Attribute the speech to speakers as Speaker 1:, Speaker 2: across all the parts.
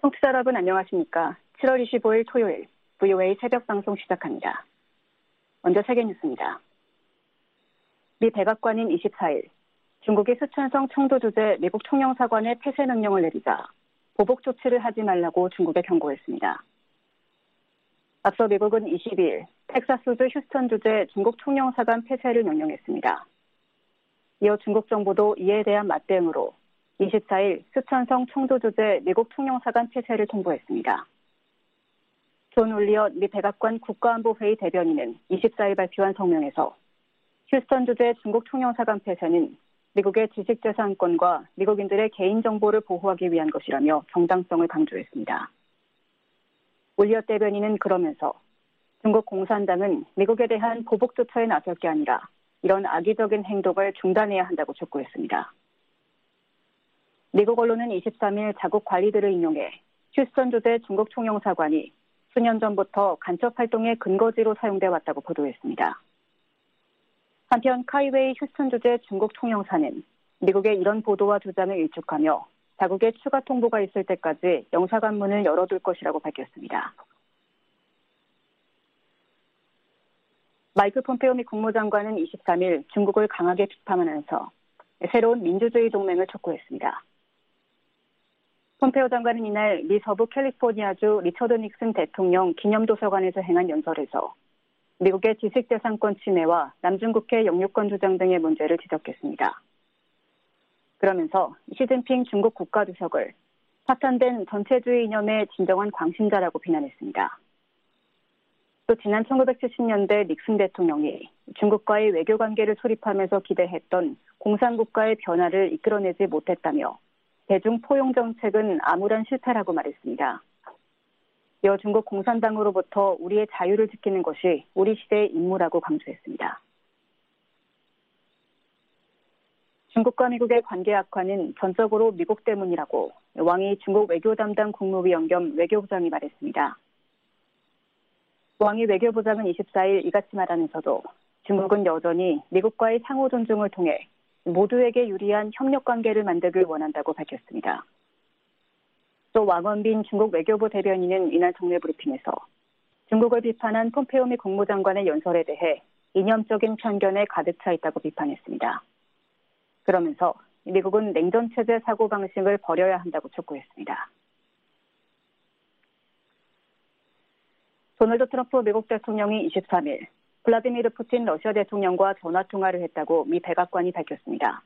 Speaker 1: 청취자 여러분 안녕하십니까? 7월 25일 토요일 VOA 새벽 방송 시작합니다. 먼저 세계 뉴스입니다. 미 백악관인 24일 중국이 스촨성 청도 주재 미국 총영사관에 폐쇄 명령을 내리자 보복 조치를 하지 말라고 중국에 경고했습니다. 앞서 미국은 22일 텍사스주 휴스턴 주재 중국 총영사관 폐쇄를 명령했습니다. 이어 중국 정부도 이에 대한 맞대응으로 24일 스촨성 청도 주재 미국 총영사관 폐쇄를 통보했습니다. 존 올리엇 미 백악관 국가안보회의 대변인은 24일 발표한 성명에서 휴스턴 주재 중국 총영사관 폐쇄는 미국의 지식재산권과 미국인들의 개인정보를 보호하기 위한 것이라며 정당성을 강조했습니다. 올리엇 대변인은 그러면서 중국 공산당은 미국에 대한 보복 조처에 나설 게 아니라 이런 악의적인 행동을 중단해야 한다고 촉구했습니다. 미국 언론은 23일 자국 관리들을 인용해 휴스턴 주재 중국 총영사관이 수년 전부터 간첩 활동의 근거지로 사용돼 왔다고 보도했습니다. 한편 카이웨이 휴스턴 주재 중국 총영사는 미국의 이런 보도와 주장을 일축하며 자국의 추가 통보가 있을 때까지 영사관 문을 열어둘 것이라고 밝혔습니다. 마이크 폼페오 미 국무장관은 23일 중국을 강하게 비판하면서 새로운 민주주의 동맹을 촉구했습니다. 폼페오 장관은 이날 미 서부 캘리포니아주 리처드 닉슨 대통령 기념도서관에서 행한 연설에서 미국의 지식재산권 침해와 남중국해 영유권 주장 등의 문제를 지적했습니다. 그러면서 시진핑 중국 국가주석을 파탄된 전체주의 이념의 진정한 광신자라고 비난했습니다. 또 지난 1970년대 닉슨 대통령이 중국과의 외교관계를 수립하면서 기대했던 공산국가의 변화를 이끌어내지 못했다며 대중 포용 정책은 암울한 실패라고 말했습니다. 이어 중국 공산당으로부터 우리의 자유를 지키는 것이 우리 시대의 임무라고 강조했습니다. 중국과 미국의 관계 악화는 전적으로 미국 때문이라고 왕이 중국 외교 담당 국무위원 겸 외교부장이 말했습니다. 왕이 외교부장은 24일 이같이 말하면서도 중국은 여전히 미국과의 상호 존중을 통해 모두에게 유리한 협력관계를 만들길 원한다고 밝혔습니다. 또 왕원빈 중국 외교부 대변인은 이날 정례 브리핑에서 중국을 비판한 폼페오 미 국무장관의 연설에 대해 이념적인 편견에 가득 차 있다고 비판했습니다. 그러면서 미국은 냉전체제 사고방식을 버려야 한다고 촉구했습니다. 도널드 트럼프 미국 대통령이 23일 블라디미르 푸틴 러시아 대통령과 전화통화를 했다고 미 백악관이 밝혔습니다.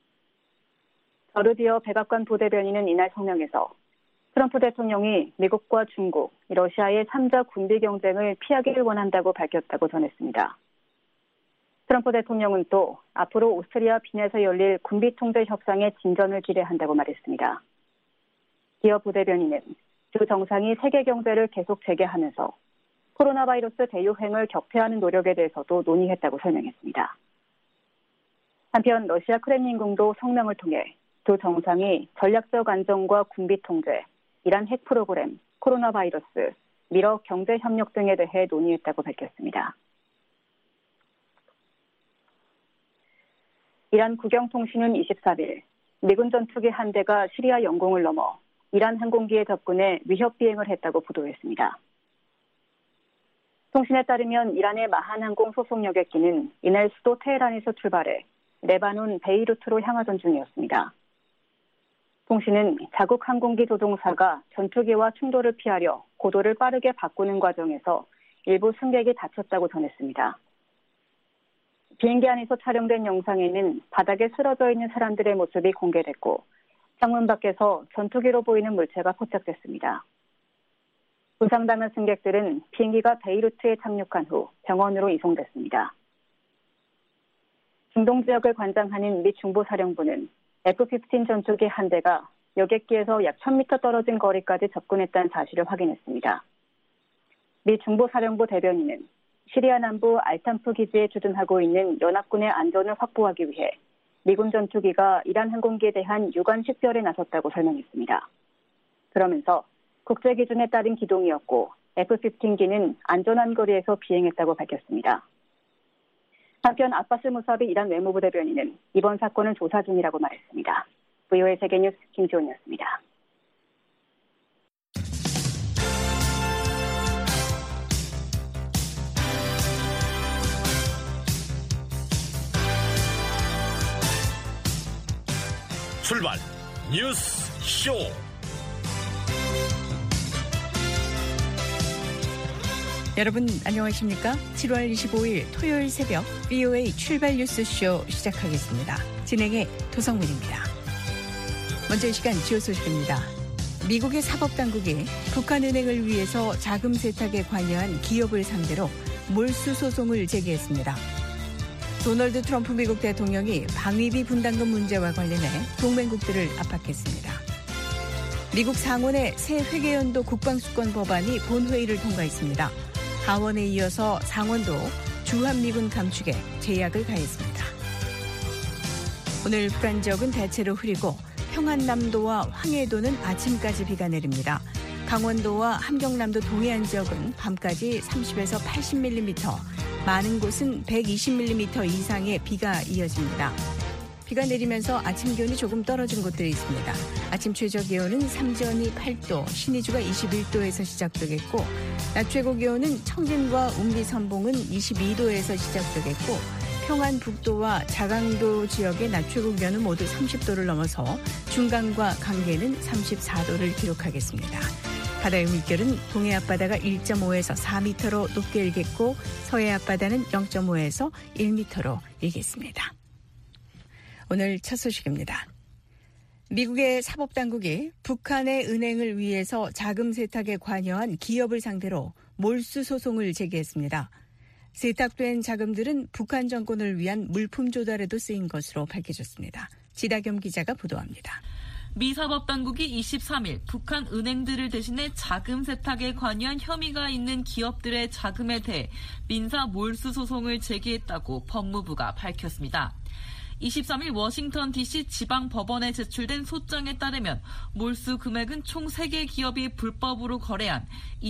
Speaker 1: 저르디어 백악관 부대변인은 이날 성명에서 트럼프 대통령이 미국과 중국, 러시아의 3자 군비 경쟁을 피하기를 원한다고 밝혔다고 전했습니다. 트럼프 대통령은 또 앞으로 오스트리아 빈에서 열릴 군비 통제 협상에 진전을 기대한다고 말했습니다. 기어 부대변인은 두 정상이 세계 경제를 계속 재개하면서 코로나 바이러스 대유행을 격퇴하는 노력에 대해서도 논의했다고 설명했습니다. 한편 러시아 크렘린궁도 성명을 통해 두 정상이 전략적 안정과 군비 통제, 이란 핵 프로그램, 코로나 바이러스, 미러 경제 협력 등에 대해 논의했다고 밝혔습니다. 이란 국영통신은 24일 미군 전투기 한 대가 시리아 영공을 넘어 이란 항공기에 접근해 위협 비행을 했다고 보도했습니다. 통신에 따르면 이란의 마한 항공 소속 여객기는 이날 수도 테헤란에서 출발해 레바논 베이루트로 향하던 중이었습니다. 통신은 자국 항공기 조종사가 전투기와 충돌을 피하려 고도를 빠르게 바꾸는 과정에서 일부 승객이 다쳤다고 전했습니다. 비행기 안에서 촬영된 영상에는 바닥에 쓰러져 있는 사람들의 모습이 공개됐고 창문 밖에서 전투기로 보이는 물체가 포착됐습니다. 부상당한 승객들은 비행기가 베이루트에 착륙한 후 병원으로 이송됐습니다. 중동 지역을 관장하는 미 중부사령부는 F-15 전투기 한 대가 여객기에서 약 1000m 떨어진 거리까지 접근했다는 사실을 확인했습니다. 미 중부사령부 대변인은 시리아 남부 알탄프 기지에 주둔하고 있는 연합군의 안전을 확보하기 위해 미군 전투기가 이란 항공기에 대한 유관 식별에 나섰다고 설명했습니다. 그러면서 국제 기준에 따른 기동이었고 F-15기는 안전한 거리에서 비행했다고 밝혔습니다. 한편 아바스 무사비 이란 외무부 대변인은 이번 사건은 조사 중이라고 말했습니다. VOA 세계뉴스 김지원이었습니다.
Speaker 2: 출발 뉴스 쇼.
Speaker 3: 여러분 안녕하십니까? 7월 25일 토요일 새벽 VOA 출발 뉴스 쇼 시작하겠습니다. 진행의 도성민입니다. 먼저 이 시간 주요 소식입니다. 미국의 사법당국이 북한은행을 위해서 자금 세탁에 관여한 기업을 상대로 몰수 소송을 제기했습니다. 도널드 트럼프 미국 대통령이 방위비 분담금 문제와 관련해 동맹국들을 압박했습니다. 미국 상원의 새 회계연도 국방수권 법안이 본회의를 통과했습니다. 하원에 이어서 상원도 주한미군 감축에 제약을 가했습니다. 오늘 북한 지역은 대체로 흐리고 평안남도와 황해도는 아침까지 비가 내립니다. 강원도와 함경남도 동해안 지역은 밤까지 30에서 80mm, 많은 곳은 120mm 이상의 비가 이어집니다. 비가 내리면서 아침 기온이 조금 떨어진 곳들이 있습니다. 아침 최저 기온은 삼전이 8도, 신의주가 21도에서 시작되겠고 낮 최고 기온은 청진과 운비 선봉은 22도에서 시작되겠고 평안북도와 자강도 지역의 낮 최고 기온은 모두 30도를 넘어서 중강과 강계는 34도를 기록하겠습니다. 바다의 물결은 동해 앞바다가 1.5에서 4m로 높게 일겠고 서해 앞바다는 0.5에서 1m로 일겠습니다. 오늘 첫 소식입니다. 미국의 사법당국이 북한의 은행을 위해서 자금 세탁에 관여한 기업을 상대로 몰수 소송을 제기했습니다. 세탁된 자금들은 북한 정권을 위한 물품 조달에도 쓰인 것으로 밝혀졌습니다. 지다겸 기자가 보도합니다.
Speaker 4: 미 사법당국이 23일 북한 은행들을 대신해 자금 세탁에 관여한 혐의가 있는 기업들의 자금에 대해 민사 몰수 소송을 제기했다고 법무부가 밝혔습니다. 23일 워싱턴 DC 지방법원에 제출된 소장에 따르면 몰수 금액은 총 3개 기업이 불법으로 거래한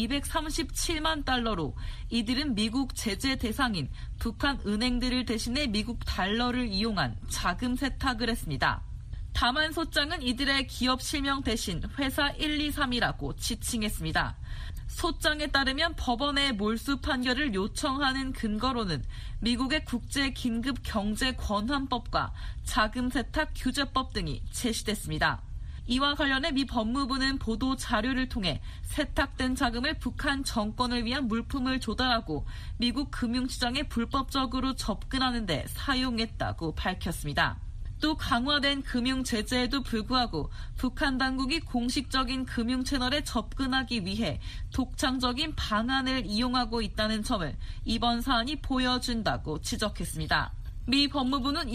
Speaker 4: 237만 달러로 이들은 미국 제재 대상인 북한 은행들을 대신해 미국 달러를 이용한 자금 세탁을 했습니다. 다만 소장은 이들의 기업 실명 대신 회사 123이라고 지칭했습니다. 소장에 따르면 법원의 몰수 판결을 요청하는 근거로는 미국의 국제긴급경제권한법과 자금세탁규제법 등이 제시됐습니다. 이와 관련해 미 법무부는 보도 자료를 통해 세탁된 자금을 북한 정권을 위한 물품을 조달하고 미국 금융시장에 불법적으로 접근하는 데 사용했다고 밝혔습니다. 또 강화된 금융 제재에도 불구하고 북한 당국이 공식적인 금융 채널에 접근하기 위해 독창적인 방안을 이용하고 있다는 점을 이번 사안이 보여준다고 지적했습니다. 미 법무부는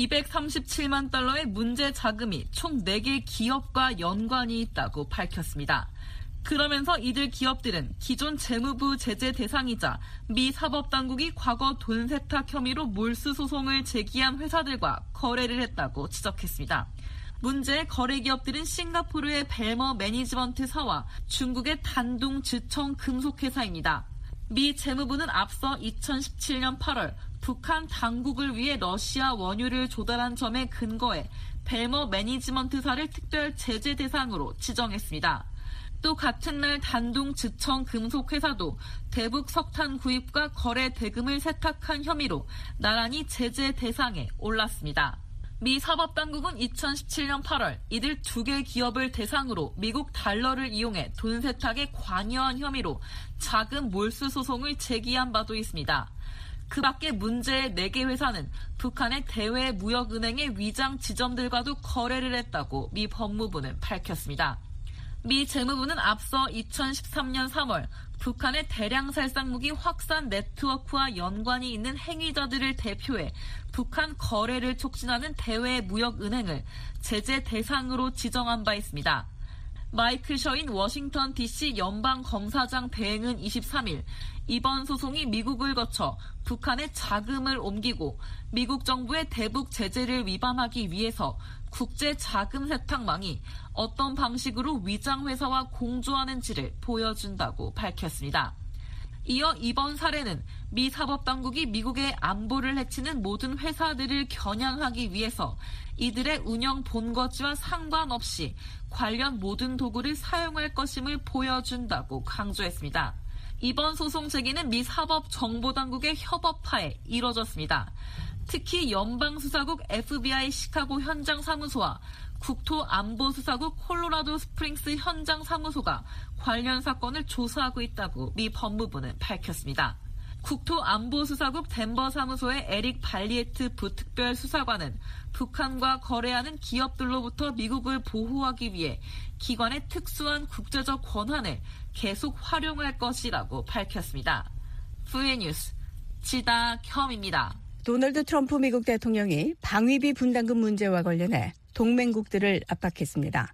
Speaker 4: 237만 달러의 문제 자금이 총 4개 기업과 연관이 있다고 밝혔습니다. 그러면서 이들 기업들은 기존 재무부 제재 대상이자 미 사법당국이 과거 돈 세탁 혐의로 몰수 소송을 제기한 회사들과 거래를 했다고 지적했습니다. 문제의 거래 기업들은 싱가포르의 벨머 매니지먼트사와 중국의 단둥 지청 금속회사입니다. 미 재무부는 앞서 2017년 8월 북한 당국을 위해 러시아 원유를 조달한 점에 근거해 벨머 매니지먼트사를 특별 제재 대상으로 지정했습니다. 또 같은 날 단둥 지청 금속회사도 대북 석탄 구입과 거래 대금을 세탁한 혐의로 나란히 제재 대상에 올랐습니다. 미 사법당국은 2017년 8월 이들 2개 기업을 대상으로 미국 달러를 이용해 돈 세탁에 관여한 혐의로 자금 몰수 소송을 제기한 바도 있습니다. 그 밖에 문제의 4개 회사는 북한의 대외무역은행의 위장 지점들과도 거래를 했다고 미 법무부는 밝혔습니다. 미 재무부는 앞서 2013년 3월 북한의 대량 살상무기 확산 네트워크와 연관이 있는 행위자들을 대표해 북한 거래를 촉진하는 대외무역은행을 제재 대상으로 지정한 바 있습니다. 마이클 셔인 워싱턴 DC 연방검사장 대행은 23일 이번 소송이 미국을 거쳐 북한의 자금을 옮기고 미국 정부의 대북 제재를 위반하기 위해서 국제 자금 세탁망이 어떤 방식으로 위장회사와 공조하는지를 보여준다고 밝혔습니다. 이어 이번 사례는 미 사법당국이 미국의 안보를 해치는 모든 회사들을 겨냥하기 위해서 이들의 운영 본거지와 상관없이 관련 모든 도구를 사용할 것임을 보여준다고 강조했습니다. 이번 소송 제기는 미 사법정보당국의 협업하에 이뤄졌습니다. 특히 연방수사국 FBI 시카고 현장 사무소와 국토안보수사국 콜로라도 스프링스 현장 사무소가 관련 사건을 조사하고 있다고 미 법무부는 밝혔습니다. 국토안보수사국 덴버 사무소의 에릭 발리에트 부특별 수사관은 북한과 거래하는 기업들로부터 미국을 보호하기 위해 기관의 특수한 국제적 권한을 계속 활용할 것이라고 밝혔습니다. VOA 뉴스 지다겸입니다.
Speaker 3: 도널드 트럼프 미국 대통령이 방위비 분담금 문제와 관련해 동맹국들을 압박했습니다.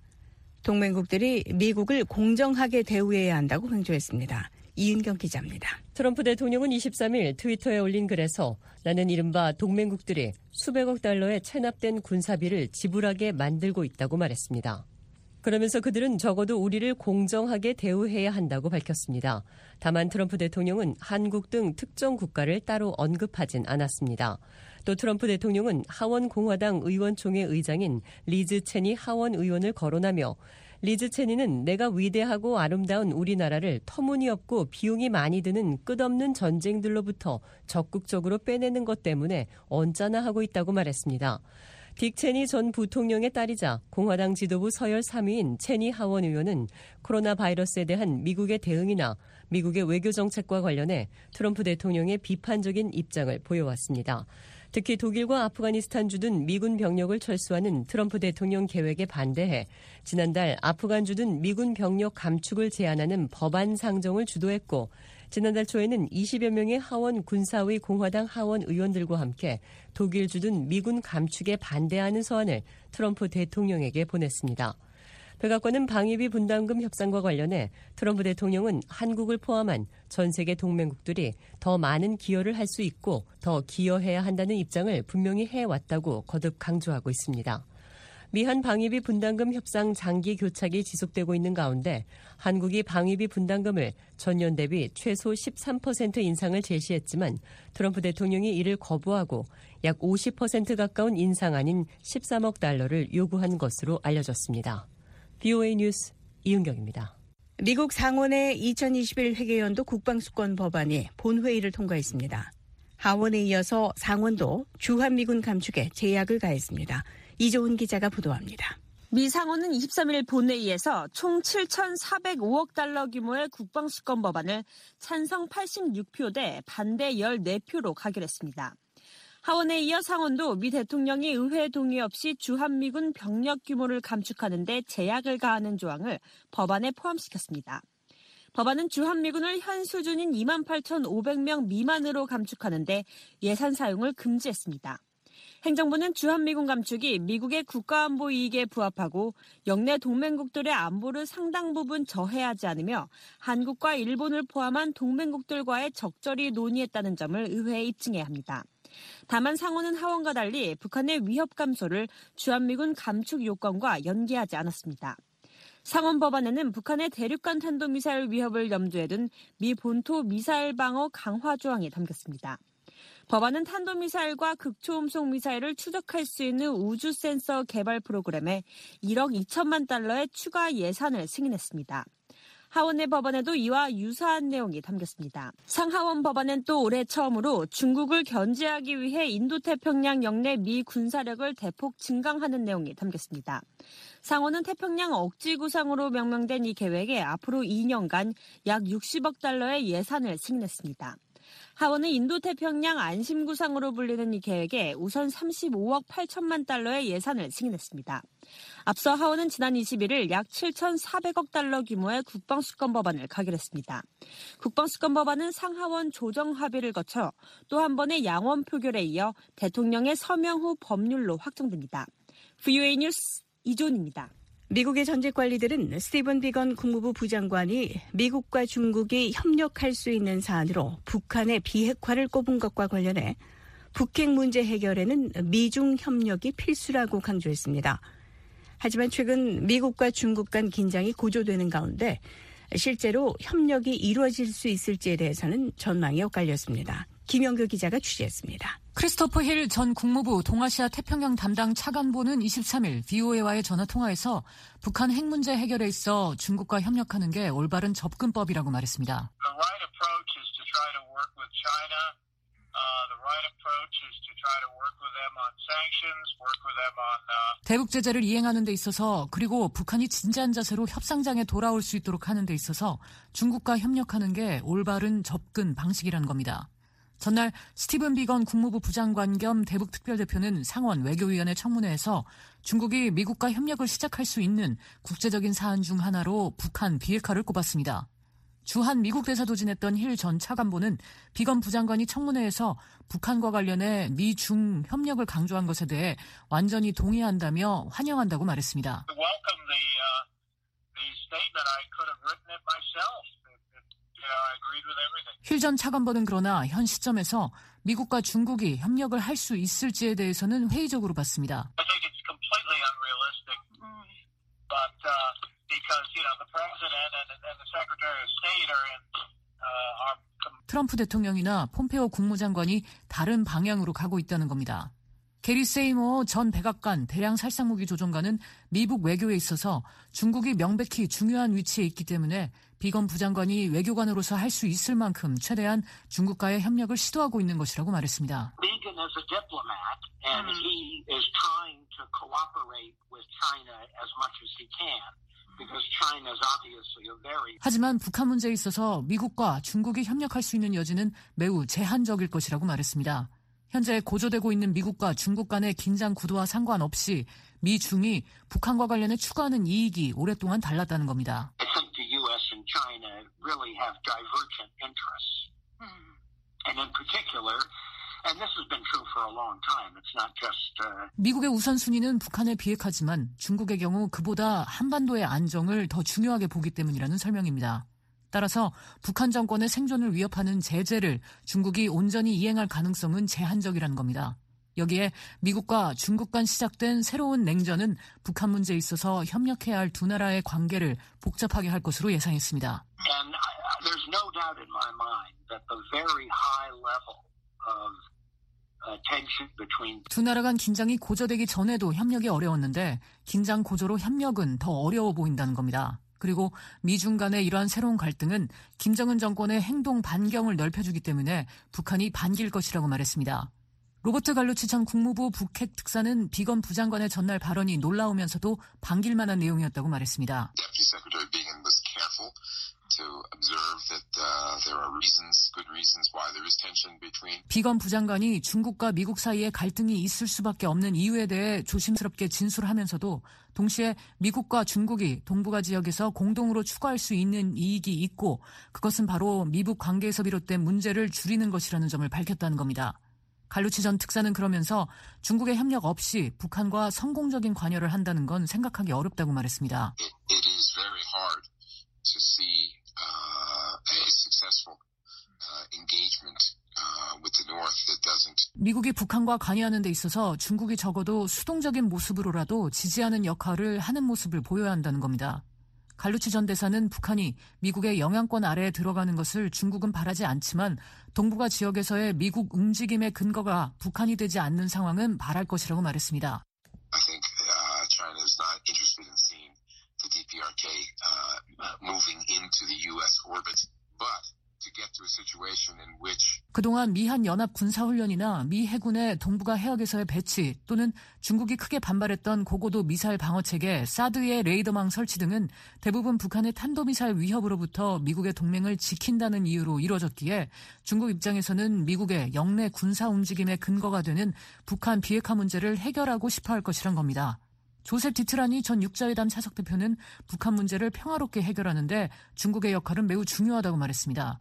Speaker 3: 동맹국들이 미국을 공정하게 대우해야 한다고 강조했습니다. 이은경 기자입니다.
Speaker 5: 트럼프 대통령은 23일 트위터에 올린 글에서 나는 이른바 동맹국들이 수백억 달러의 체납된 군사비를 지불하게 만들고 있다고 말했습니다. 그러면서 그들은 적어도 우리를 공정하게 대우해야 한다고 밝혔습니다. 다만 트럼프 대통령은 한국 등 특정 국가를 따로 언급하진 않았습니다. 또 트럼프 대통령은 하원 공화당 의원총회 의장인 리즈 체니 하원 의원을 거론하며 리즈 체니는 내가 위대하고 아름다운 우리나라를 터무니없고 비용이 많이 드는 끝없는 전쟁들로부터 적극적으로 빼내는 것 때문에 언짢아 하고 있다고 말했습니다. 딕 체니 전 부통령의 딸이자 공화당 지도부 서열 3위인 체니 하원 의원은 코로나 바이러스에 대한 미국의 대응이나 미국의 외교 정책과 관련해 트럼프 대통령의 비판적인 입장을 보여왔습니다. 특히 독일과 아프가니스탄 주둔 미군 병력을 철수하는 트럼프 대통령 계획에 반대해 지난달 아프간 주둔 미군 병력 감축을 제한하는 법안 상정을 주도했고 지난달 초에는 20여 명의 하원 군사위 공화당 하원 의원들과 함께 독일 주둔 미군 감축에 반대하는 서한을 트럼프 대통령에게 보냈습니다. 백악관은 방위비 분담금 협상과 관련해 트럼프 대통령은 한국을 포함한 전 세계 동맹국들이 더 많은 기여를 할 수 있고 더 기여해야 한다는 입장을 분명히 해왔다고 거듭 강조하고 있습니다. 미한 방위비 분담금 협상 장기 교착이 지속되고 있는 가운데 한국이 방위비 분담금을 전년 대비 최소 13% 인상을 제시했지만 트럼프 대통령이 이를 거부하고 약 50% 가까운 인상 아닌 13억 달러를 요구한 것으로 알려졌습니다. VOA 뉴스 이은경입니다.
Speaker 3: 미국 상원의 2021 회계연도 국방수권 법안이 본회의를 통과했습니다. 하원에 이어서 상원도 주한미군 감축에 제약을 가했습니다. 이조은 기자가 보도합니다.
Speaker 6: 미 상원은 23일 본회의에서 총 7,405억 달러 규모의 국방수권 법안을 찬성 86표 대 반대 14표로 가결했습니다. 하원에 이어 상원도 미 대통령이 의회 동의 없이 주한미군 병력 규모를 감축하는 데 제약을 가하는 조항을 법안에 포함시켰습니다. 법안은 주한미군을 현 수준인 28,500명 미만으로 감축하는 데 예산 사용을 금지했습니다. 행정부는 주한미군 감축이 미국의 국가안보 이익에 부합하고 영내 동맹국들의 안보를 상당 부분 저해하지 않으며 한국과 일본을 포함한 동맹국들과의 적절히 논의했다는 점을 의회에 입증해야 합니다. 다만 상원은 하원과 달리 북한의 위협 감소를 주한미군 감축 요건과 연계하지 않았습니다. 상원 법안에는 북한의 대륙간 탄도미사일 위협을 염두에 둔 미 본토 미사일 방어 강화 조항이 담겼습니다. 법안은 탄도미사일과 극초음속 미사일을 추적할 수 있는 우주 센서 개발 프로그램에 1억 2천만 달러의 추가 예산을 승인했습니다. 하원의 법안에도 이와 유사한 내용이 담겼습니다. 상하원 법안은 또 올해 처음으로 중국을 견제하기 위해 인도태평양 영내 미 군사력을 대폭 증강하는 내용이 담겼습니다. 상원은 태평양 억지구상으로 명명된 이 계획에 앞으로 2년간 약 60억 달러의 예산을 승인했습니다. 하원은 인도태평양 안심구상으로 불리는 이 계획에 우선 35억 8천만 달러의 예산을 승인했습니다. 앞서 하원은 지난 21일 약 7,400억 달러 규모의 국방수권 법안을 가결했습니다. 국방수권 법안은 상하원 조정 합의를 거쳐 또 한 번의 양원 표결에 이어 대통령의 서명 후 법률로 확정됩니다. VOA 뉴스 이존입니다.
Speaker 3: 미국의 전직 관리들은 스티븐 비건 국무부 부장관이 미국과 중국이 협력할 수 있는 사안으로 북한의 비핵화를 꼽은 것과 관련해 북핵 문제 해결에는 미중 협력이 필수라고 강조했습니다. 하지만 최근 미국과 중국 간 긴장이 고조되는 가운데 실제로 협력이 이루어질 수 있을지에 대해서는 전망이 엇갈렸습니다. 김영규 기자가 취재했습니다.
Speaker 7: 크리스토퍼 힐 전 국무부 동아시아 태평양 담당 차관보는 23일 VOA와의 전화통화에서 북한 핵 문제 해결에 있어 중국과 협력하는 게 올바른 접근법이라고 말했습니다. 대북 제재를 이행하는 데 있어서 그리고 북한이 진지한 자세로 협상장에 돌아올 수 있도록 하는 데 있어서 중국과 협력하는 게 올바른 접근 방식이라는 겁니다. 전날 스티븐 비건 국무부 부장관 겸 대북 특별대표는 상원 외교위원회 청문회에서 중국이 미국과 협력을 시작할 수 있는 국제적인 사안 중 하나로 북한 비핵화를 꼽았습니다. 주한 미국 대사도 지냈던 힐 전 차관보는 비건 부장관이 청문회에서 북한과 관련해 미중 협력을 강조한 것에 대해 완전히 동의한다며 환영한다고 말했습니다. 힐 전 차관보는 그러나 현 시점에서 미국과 중국이 협력을 할 수 있을지에 대해서는 회의적으로 봤습니다. 트럼프 대통령이나 폼페오 국무장관이 다른 방향으로 가고 있다는 겁니다. 게리 세이모 전 백악관 대량 살상무기 조종관은 미국 외교에 있어서 중국이 명백히 중요한 위치에 있기 때문에 비건 부장관이 외교관으로서 할 수 있을 만큼 최대한 중국과의 협력을 시도하고 있는 것이라고 말했습니다.
Speaker 8: Bigon is a diplomat and he is trying to cooperate with China as much as he can.
Speaker 7: 하지만 북한 문제에 있어서 미국과 중국이 협력할 수 있는 여지는 매우 제한적일 것이라고 말했습니다. 현재 고조되고 있는 미국과 중국 간의 긴장 구도와 상관없이 미중이 북한과 관련해 추구하는 이익이 오랫동안 달랐다는 겁니다.
Speaker 8: I think the U.S. and China really have divergent interests. And in particular, and this has been true for a long time. It's not just
Speaker 7: 미국의 우선순위는 북한의 비핵화지만 중국의 경우 그보다 한반도의 안정을 더 중요하게 보기 때문이라는 설명입니다. 따라서 북한 정권의 생존을 위협하는 제재를 중국이 온전히 이행할 가능성은 제한적이라는 겁니다. 여기에 미국과 중국 간 시작된 새로운 냉전은 북한 문제에 있어서 협력해야 할 두 나라의 관계를 복잡하게 할 것으로 예상했습니다.
Speaker 8: And there's no doubt in my mind that the very high level of
Speaker 7: 두 나라 간 긴장이 고조되기 전에도 협력이 어려웠는데 긴장 고조로 협력은 더 어려워 보인다는 겁니다. 그리고 미중 간의 이러한 새로운 갈등은 김정은 정권의 행동 반경을 넓혀주기 때문에 북한이 반길 것이라고 말했습니다. 로버트 갈루치 전 국무부 북핵 특사는 비건 부장관의 전날 발언이 놀라우면서도 반길 만한 내용이었다고 말했습니다. 비건 부장관이 중국과 미국 사이에 갈등이 있을 수밖에 없는 이유에 대해 조심스럽게 진술하면서도 동시에 미국과 중국이 동북아 지역에서 공동으로 추구할 수 있는 이익이 있고 그것은 바로 미북 관계에서 비롯된 문제를 줄이는 것이라는 점을 밝혔다는 겁니다. 갈루치 전 특사는 그러면서 중국의 협력 없이 북한과 성공적인 관여를 한다는 건 생각하기 어렵다고 말했습니다.
Speaker 9: It is very hard to see a successful engagement with the North that doesn't.
Speaker 7: 미국이 북한과 관여하는 데 있어서 중국이 적어도 수동적인 모습으로라도 지지하는 역할을 하는 모습을 보여야 한다는 겁니다. 갈루치 전 대사는 북한이 미국의 영향권 아래에 들어가는 것을 중국은 바라지 않지만 동북아 지역에서의 미국 움직임의 근거가 북한이 되지 않는 상황은 바랄 것이라고 말했습니다.
Speaker 9: I think China is not interested in seeing the DPRK moving into the U.S. orbit, but to get to a situation in which
Speaker 7: 그동안 미한 연합 군사훈련이나 미 해군의 동북아 해역에서의 배치 또는 중국이 크게 반발했던 고고도 미사일 방어체계 사드의 레이더망 설치 등은 대부분 북한의 탄도미사일 위협으로부터 미국의 동맹을 지킨다는 이유로 이루어졌기에 중국 입장에서는 미국의 영내 군사 움직임의 근거가 되는 북한 비핵화 문제를 해결하고 싶어 할 것이란 겁니다. 조셉 디트라니 전 육자회담 차석 대표는 북한 문제를 평화롭게 해결하는데 중국의 역할은 매우 중요하다고 말했습니다.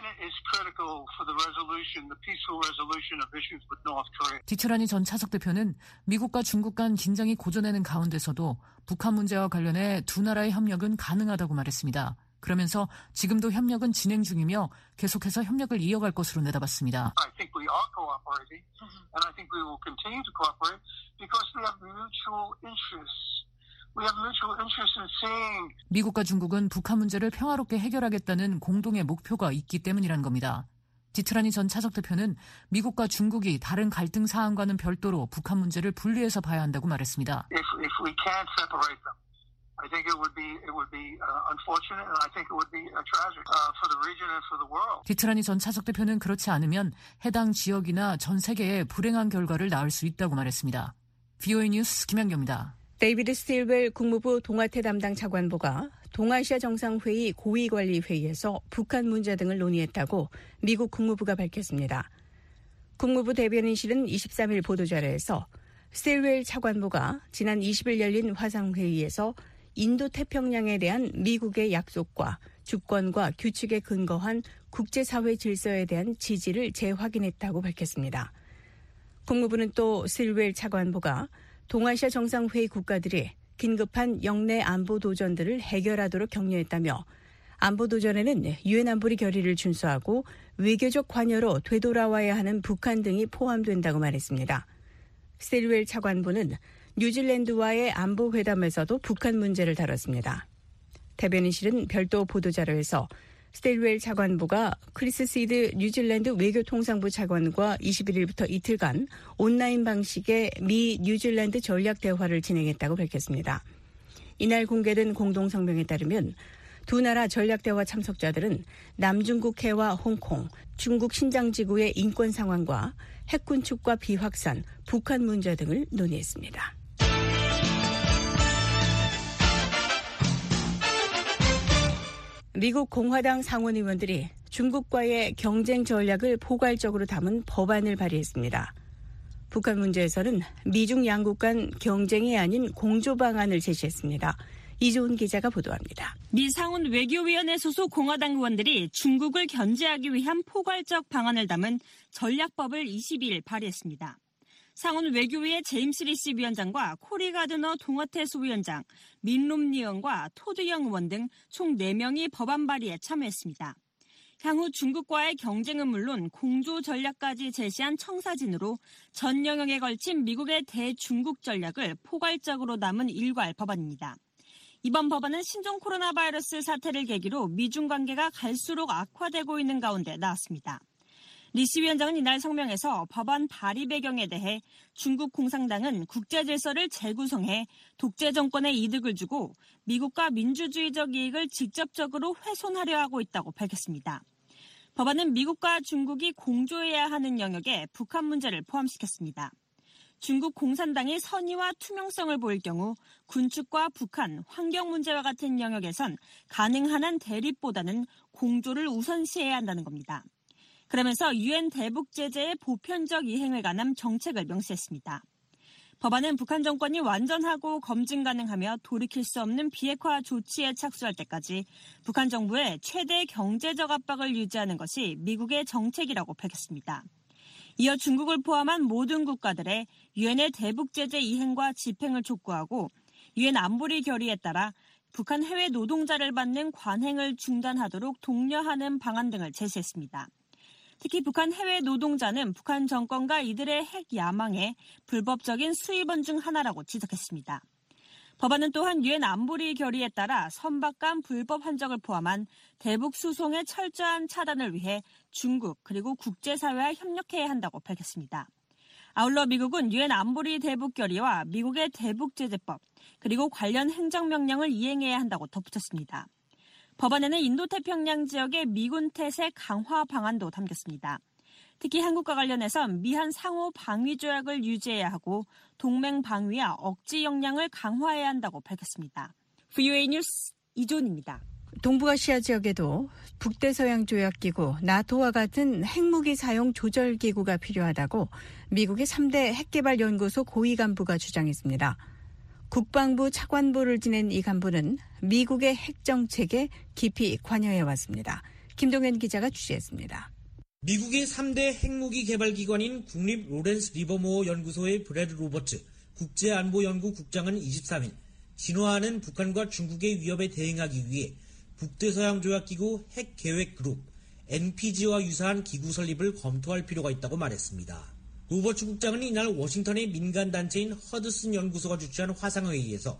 Speaker 7: 디트라니 전 차석 대표는 미국과 중국 간 긴장이 고조되는 가운데서도 북한 문제와 관련해 두 나라의 협력은 가능하다고 말했습니다. 그러면서 지금도 협력은 진행 중이며 계속해서 협력을 이어갈 것으로 내다봤습니다.
Speaker 8: I think we are cooperating, and I think we will continue to cooperate because we have mutual interests. We have mutual interest in seeing.
Speaker 7: 미국과 중국은 북한 문제를 평화롭게 해결하겠다는 공동의 목표가 있기 때문이란 겁니다. 디트라니 전 차석 대표는 미국과 중국이 다른 갈등 사안과는 별도로 북한 문제를 분리해서 봐야 한다고 말했습니다.
Speaker 8: If we can't separate them,
Speaker 10: I think it would be unfortunate, and I think it would be tragic for the region and for the world.
Speaker 7: 디트라니 전 차석 대표는 그렇지 않으면 해당 지역이나 전 세계에 불행한 결과를 낳을 수 있다고 말했습니다. VOA 뉴스 김현경입니다.
Speaker 3: 데이비드 스틸웰 국무부 동아태 담당 차관보가 동아시아 정상회의 고위관리회의에서 북한 문제 등을 논의했다고 미국 국무부가 밝혔습니다. 국무부 대변인실은 23일 보도자료에서 스틸웰 차관보가 지난 20일 열린 화상회의에서 인도태평양에 대한 미국의 약속과 주권과 규칙에 근거한 국제사회 질서에 대한 지지를 재확인했다고 밝혔습니다. 국무부는 또 스틸웰 차관보가 동아시아 정상회의 국가들이 긴급한 영내 안보 도전들을 해결하도록 격려했다며 안보 도전에는 유엔 안보리 결의를 준수하고 외교적 관여로 되돌아와야 하는 북한 등이 포함된다고 말했습니다. 스틸웰 차관보는 뉴질랜드와의 안보 회담에서도 북한 문제를 다뤘습니다. 대변인실은 별도 보도자료에서 스틸웰 차관보가 크리스 시드 뉴질랜드 외교통상부 차관과 21일부터 이틀간 온라인 방식의 미 뉴질랜드 전략 대화를 진행했다고 밝혔습니다. 이날 공개된 공동성명에 따르면 두 나라 전략 대화 참석자들은 남중국 해와 홍콩, 중국 신장 지구의 인권 상황과 핵 군축과 비확산, 북한 문제 등을 논의했습니다. 미국 공화당 상원의원들이 중국과의 경쟁 전략을 포괄적으로 담은 법안을 발의했습니다. 북한 문제에서는 미중 양국 간 경쟁이 아닌 공조 방안을 제시했습니다. 이조은 기자가 보도합니다.
Speaker 6: 미 상원 외교위원회 소속 공화당 의원들이 중국을 견제하기 위한 포괄적 방안을 담은 전략법을 22일 발의했습니다. 상원 외교위의 제임스 리시 위원장과 코리 가드너 동아태 소위원장, 민 롬니 의원과 토드 영 의원 등 총 4명이 법안 발의에 참여했습니다. 향후 중국과의 경쟁은 물론 공조 전략까지 제시한 청사진으로 전 영역에 걸친 미국의 대중국 전략을 포괄적으로 담은 일괄 법안입니다. 이번 법안은 신종 코로나 바이러스 사태를 계기로 미중 관계가 갈수록 악화되고 있는 가운데 나왔습니다. 리시 위원장은 이날 성명에서 법안 발의 배경에 대해 중국 공산당은 국제 질서를 재구성해 독재 정권에 이득을 주고 미국과 민주주의적 이익을 직접적으로 훼손하려 하고 있다고 밝혔습니다. 법안은 미국과 중국이 공조해야 하는 영역에 북한 문제를 포함시켰습니다. 중국 공산당이 선의와 투명성을 보일 경우 군축과 북한, 환경 문제와 같은 영역에선 가능한 한 대립보다는 공조를 우선시해야 한다는 겁니다. 그러면서 유엔 대북 제재의 보편적 이행을 관한 정책을 명시했습니다. 법안은 북한 정권이 완전하고 검증 가능하며 돌이킬 수 없는 비핵화 조치에 착수할 때까지 북한 정부의 최대 경제적 압박을 유지하는 것이 미국의 정책이라고 밝혔습니다. 이어 중국을 포함한 모든 국가들의 유엔의 대북 제재 이행과 집행을 촉구하고 유엔 안보리 결의에 따라 북한 해외 노동자를 받는 관행을 중단하도록 독려하는 방안 등을 제시했습니다. 특히 북한 해외 노동자는 북한 정권과 이들의 핵 야망의 불법적인 수입원 중 하나라고 지적했습니다. 법안은 또한 유엔 안보리 결의에 따라 선박 간 불법 환적을 포함한 대북 수송의 철저한 차단을 위해 중국 그리고 국제사회와 협력해야 한다고 밝혔습니다. 아울러 미국은 유엔 안보리 대북 결의와 미국의 대북 제재법 그리고 관련 행정명령을 이행해야 한다고 덧붙였습니다. 법안에는 인도태평양 지역의 미군 태세 강화 방안도 담겼습니다. 특히 한국과 관련해선 미한 상호 방위 조약을 유지해야 하고 동맹 방위와 억지 역량을 강화해야 한다고 밝혔습니다. VOA 뉴스 이존입니다.
Speaker 3: 동북아시아 지역에도 북대서양조약기구 나토와 같은 핵무기 사용 조절기구가 필요하다고 미국의 3대 핵개발연구소 고위 간부가 주장했습니다. 국방부 차관보를 지낸 이 간부는 미국의 핵정책에 깊이 관여해왔습니다. 김동현 기자가 취재했습니다.
Speaker 11: 미국의 3대 핵무기 개발기관인 국립 로렌스 리버모어 연구소의 브래드 로버츠 국제안보연구국장은 23일 진화하는 북한과 중국의 위협에 대응하기 위해 북대서양조약기구 핵계획그룹 NPG와 유사한 기구 설립을 검토할 필요가 있다고 말했습니다. 로버츠 국장은 이날 워싱턴의 민간단체인 허드슨 연구소가 주최한 화상회의에서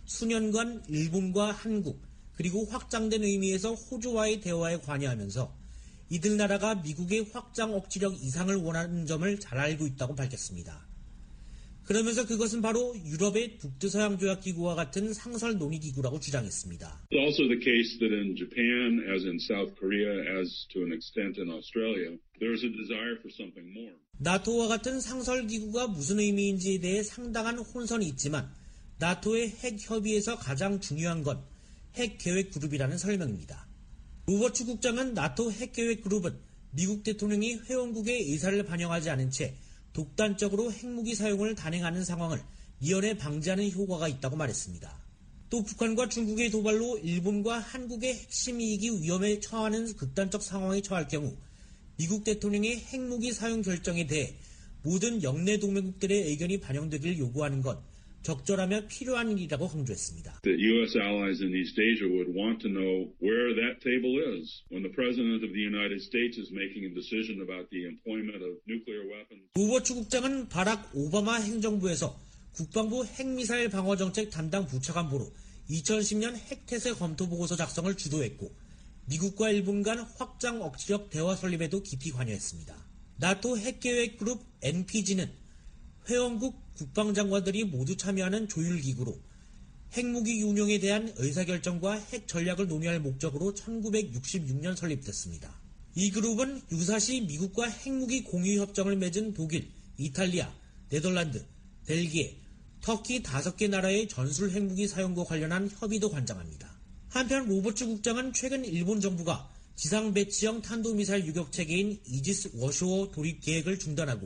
Speaker 11: 수년간 일본과 한국 그리고 확장된 의미에서 호주와의 대화에 관여하면서 이들 나라가 미국의 확장 억지력 이상을 원하는 점을 잘 알고 있다고 밝혔습니다. 그러면서 그것은 바로 유럽의 북두서양조약기구와 같은 상설 논의기구라고 주장했습니다.
Speaker 12: It's also the case that in Japan, as in South Korea, as to an extent in Australia, there is a desire for something more.
Speaker 11: 나토와 같은 상설기구가 무슨 의미인지에 대해 상당한 혼선이 있지만 나토의 핵협의에서 가장 중요한 건 핵계획그룹이라는 설명입니다. 로버츠 국장은 나토 핵계획그룹은 미국 대통령이 회원국의 의사를 반영하지 않은 채 독단적으로 핵무기 사용을 단행하는 상황을 미연에 방지하는 효과가 있다고 말했습니다. 또 북한과 중국의 도발로 일본과 한국의 핵심 이익이 위험에 처하는 극단적 상황에 처할 경우 미국 대통령의 핵무기 사용 결정에 대해 모든 영내 동맹국들의 의견이 반영되길 요구하는 건 적절하며 필요한 일이라고 강조했습니다.
Speaker 12: The U.S. allies in East Asia would want to know where that table is when the President of the United States is making a decision about the employment of nuclear weapons.
Speaker 11: 로버츠 국장은 바락 오바마 행정부에서 국방부 핵미사일 방어정책 담당 부차관보로 2010년 핵태세 검토 보고서 작성을 주도했고 미국과 일본 간 확장 억지력 대화 설립에도 깊이 관여했습니다. 나토 핵계획그룹 NPG는 회원국 국방장관들이 모두 참여하는 조율기구로 핵무기 운용에 대한 의사결정과 핵 전략을 논의할 목적으로 1966년 설립됐습니다. 이 그룹은 유사시 미국과 핵무기 공유협정을 맺은 독일, 이탈리아, 네덜란드, 벨기에, 터키 5개 나라의 전술 핵무기 사용과 관련한 협의도 관장합니다. 한편 로버츠 국장은 최근 일본 정부가 지상 배치형 탄도미사일 유격체계인 이지스 워쇼어 도입 계획을 중단하고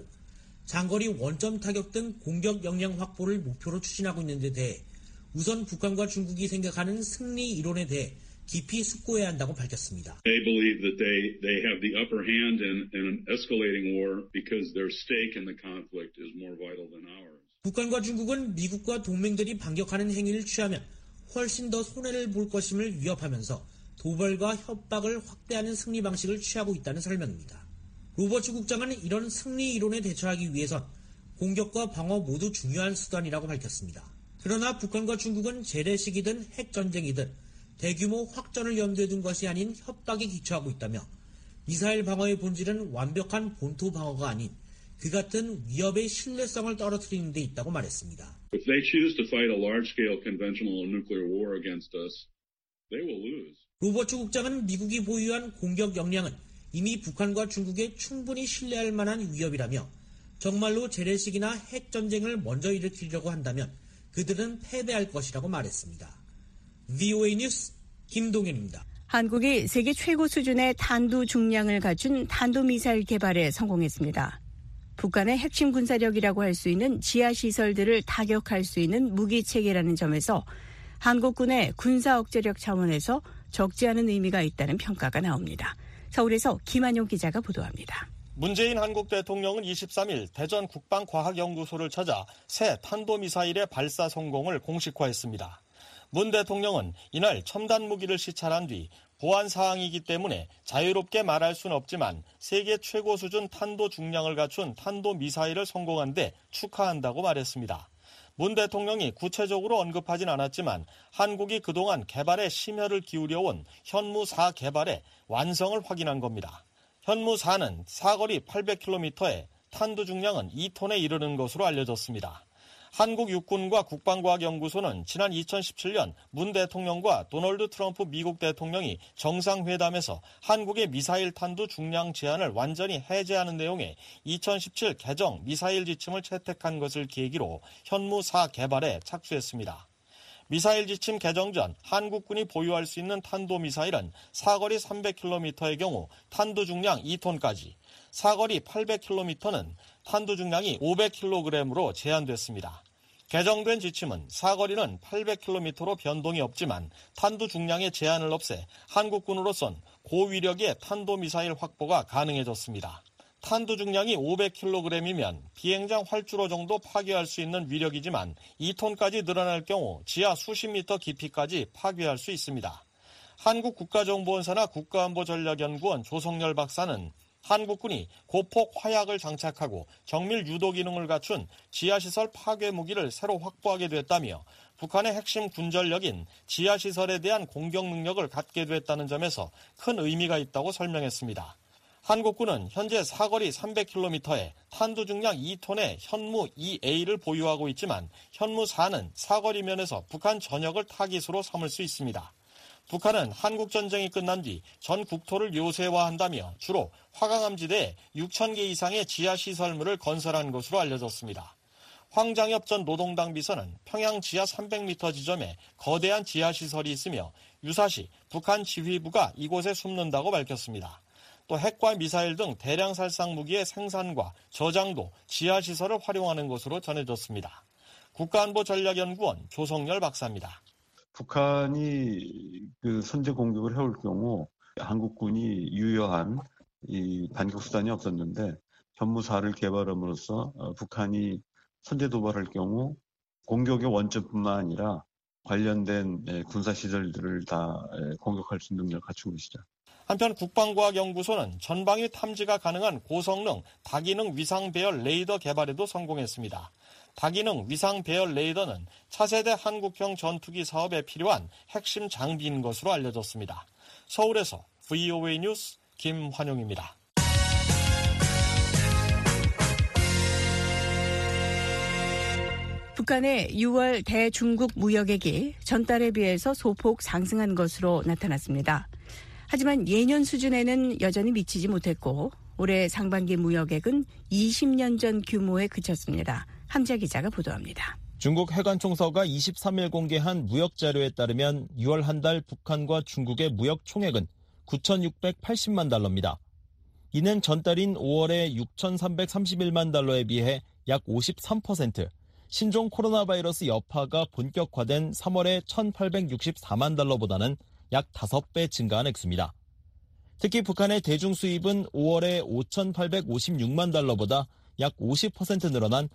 Speaker 11: 장거리 원점 타격 등 공격 역량 확보를 목표로 추진하고 있는 데 대해 우선 북한과 중국이 생각하는 승리 이론에 대해 깊이 숙고해야 한다고 밝혔습니다.
Speaker 12: They believe that they have the upper hand in an escalating war because their stake in the conflict is more vital than ours.
Speaker 11: 북한과 중국은 미국과 동맹들이 반격하는 행위를 취하면 훨씬 더 손해를 볼 것임을 위협하면서 도발과 협박을 확대하는 승리 방식을 취하고 있다는 설명입니다. 로버츠 국장은 이런 승리 이론에 대처하기 위해선 공격과 방어 모두 중요한 수단이라고 밝혔습니다. 그러나 북한과 중국은 재래식이든 핵전쟁이든 대규모 확전을 염두에 둔 것이 아닌 협박에 기초하고 있다며 미사일 방어의 본질은 완벽한 본토 방어가 아닌 그 같은 위협의 신뢰성을 떨어뜨리는 데 있다고 말했습니다.
Speaker 12: If they choose to fight a large-scale conventional nuclear war against us, they will lose.
Speaker 11: 로버츠 국장은 미국이 보유한 공격 역량은 이미 북한과 중국에 충분히 신뢰할 만한 위협이라며 정말로 재래식이나 핵전쟁을 먼저 일으키려고 한다면 그들은 패배할 것이라고 말했습니다. VOA 뉴스 김동현입니다.
Speaker 3: 한국이 세계 최고 수준의 탄도 중량을 갖춘 탄도미사일 개발에 성공했습니다. 북한의 핵심 군사력이라고 할 수 있는 지하시설들을 타격할 수 있는 무기체계라는 점에서 한국군의 군사 억제력 차원에서 적지 않은 의미가 있다는 평가가 나옵니다. 서울에서 김한용 기자가 보도합니다.
Speaker 13: 문재인 한국 대통령은 23일 대전 국방과학연구소를 찾아 새 탄도미사일의 발사 성공을 공식화했습니다. 문 대통령은 이날 첨단 무기를 시찰한 뒤 보안 사항이기 때문에 자유롭게 말할 수는 없지만 세계 최고 수준 탄도 중량을 갖춘 탄도미사일을 성공한 데 축하한다고 말했습니다. 문 대통령이 구체적으로 언급하진 않았지만 한국이 그동안 개발에 심혈을 기울여온 현무4 개발의 완성을 확인한 겁니다. 현무4는 사거리 800km에 탄두 중량은 2톤에 이르는 것으로 알려졌습니다. 한국 육군과 국방과학연구소는 지난 2017년 문 대통령과 도널드 트럼프 미국 대통령이 정상회담에서 한국의 미사일 탄두 중량 제한을 완전히 해제하는 내용의 2017 개정 미사일 지침을 채택한 것을 계기로 현무4 개발에 착수했습니다. 미사일 지침 개정 전 한국군이 보유할 수 있는 탄도미사일은 사거리 300km의 경우 탄두 중량 2톤까지, 사거리 800km는 탄두 중량이 500kg으로 제한됐습니다. 개정된 지침은 사거리는 800km로 변동이 없지만 탄두 중량의 제한을 없애 한국군으로선 고위력의 탄도미사일 확보가 가능해졌습니다. 탄두 중량이 500kg이면 비행장 활주로 정도 파괴할 수 있는 위력이지만 2톤까지 늘어날 경우 지하 수십 미터 깊이까지 파괴할 수 있습니다. 한국국가정보원사나 국가안보전략연구원 조성열 박사는 한국군이 고폭 화약을 장착하고 정밀 유도 기능을 갖춘 지하시설 파괴 무기를 새로 확보하게 됐다며 북한의 핵심 군전력인 지하시설에 대한 공격 능력을 갖게 됐다는 점에서 큰 의미가 있다고 설명했습니다. 한국군은 현재 사거리 300km에 탄두 중량 2톤의 현무 2A를 보유하고 있지만 현무 4는 사거리 면에서 북한 전역을 타깃으로 삼을 수 있습니다. 북한은 한국전쟁이 끝난 뒤 전 국토를 요새화한다며 주로 화강암지대에 6,000개 이상의 지하시설물을 건설한 것으로 알려졌습니다. 황장엽 전 노동당 비서는 평양 지하 300m 지점에 거대한 지하시설이 있으며 유사시 북한 지휘부가 이곳에 숨는다고 밝혔습니다. 또 핵과 미사일 등 대량 살상 무기의 생산과 저장도 지하시설을 활용하는 것으로 전해졌습니다. 국가안보전략연구원 조성열 박사입니다.
Speaker 14: 북한이 그 선제 공격을 해올 경우 한국군이 유효한 이 반격 수단이 없었는데 현무4를 개발함으로써 북한이 선제 도발할 경우 공격의 원점뿐만 아니라 관련된 군사시설들을 다 공격할 수 있는 능력을 갖춘 것이죠.
Speaker 13: 한편 국방과학연구소는 전방위 탐지가 가능한 고성능 다기능 위상 배열 레이더 개발에도 성공했습니다. 다기능 위상 배열 레이더는 차세대 한국형 전투기 사업에 필요한 핵심 장비인 것으로 알려졌습니다. 서울에서 VOA 뉴스 김환용입니다.
Speaker 3: 북한의 6월 대중국 무역액이 전달에 비해서 소폭 상승한 것으로 나타났습니다. 하지만 예년 수준에는 여전히 미치지 못했고 올해 상반기 무역액은 20년 전 규모에 그쳤습니다. 함재 기자가 보도합니다.
Speaker 15: 중국 해관총서가 23일 공개한 무역자료에 따르면 6월 한 달 북한과 중국의 무역 총액은 9,680만 달러입니다. 이는 전달인 5월의 6,331만 달러에 비해 약 53%, 신종 코로나 바이러스 여파가 본격화된 3월의 1,864만 달러보다는 약 5배 증가한 액수입니다. 특히 북한의 대중 수입은 5월에 5,856만 달러보다 약 50% 늘어난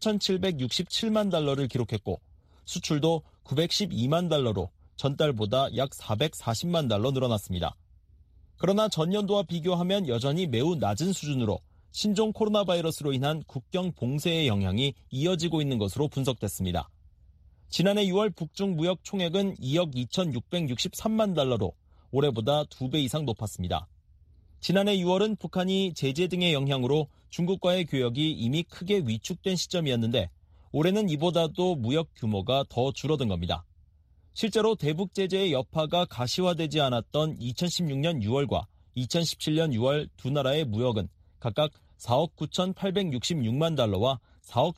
Speaker 15: 8,767만 달러를 기록했고 수출도 912만 달러로 전달보다 약 440만 달러 늘어났습니다. 그러나 전년도와 비교하면 여전히 매우 낮은 수준으로 신종 코로나 바이러스로 인한 국경 봉쇄의 영향이 이어지고 있는 것으로 분석됐습니다. 지난해 6월 북중 무역 총액은 2억 2,663만 달러로 올해보다 2배 이상 높았습니다. 지난해 6월은 북한이 제재 등의 영향으로 중국과의 교역이 이미 크게 위축된 시점이었는데 올해는 이보다도 무역 규모가 더 줄어든 겁니다. 실제로 대북 제재의 여파가 가시화되지 않았던 2016년 6월과 2017년 6월 두 나라의 무역은 각각 4억 9,866만 달러와 4억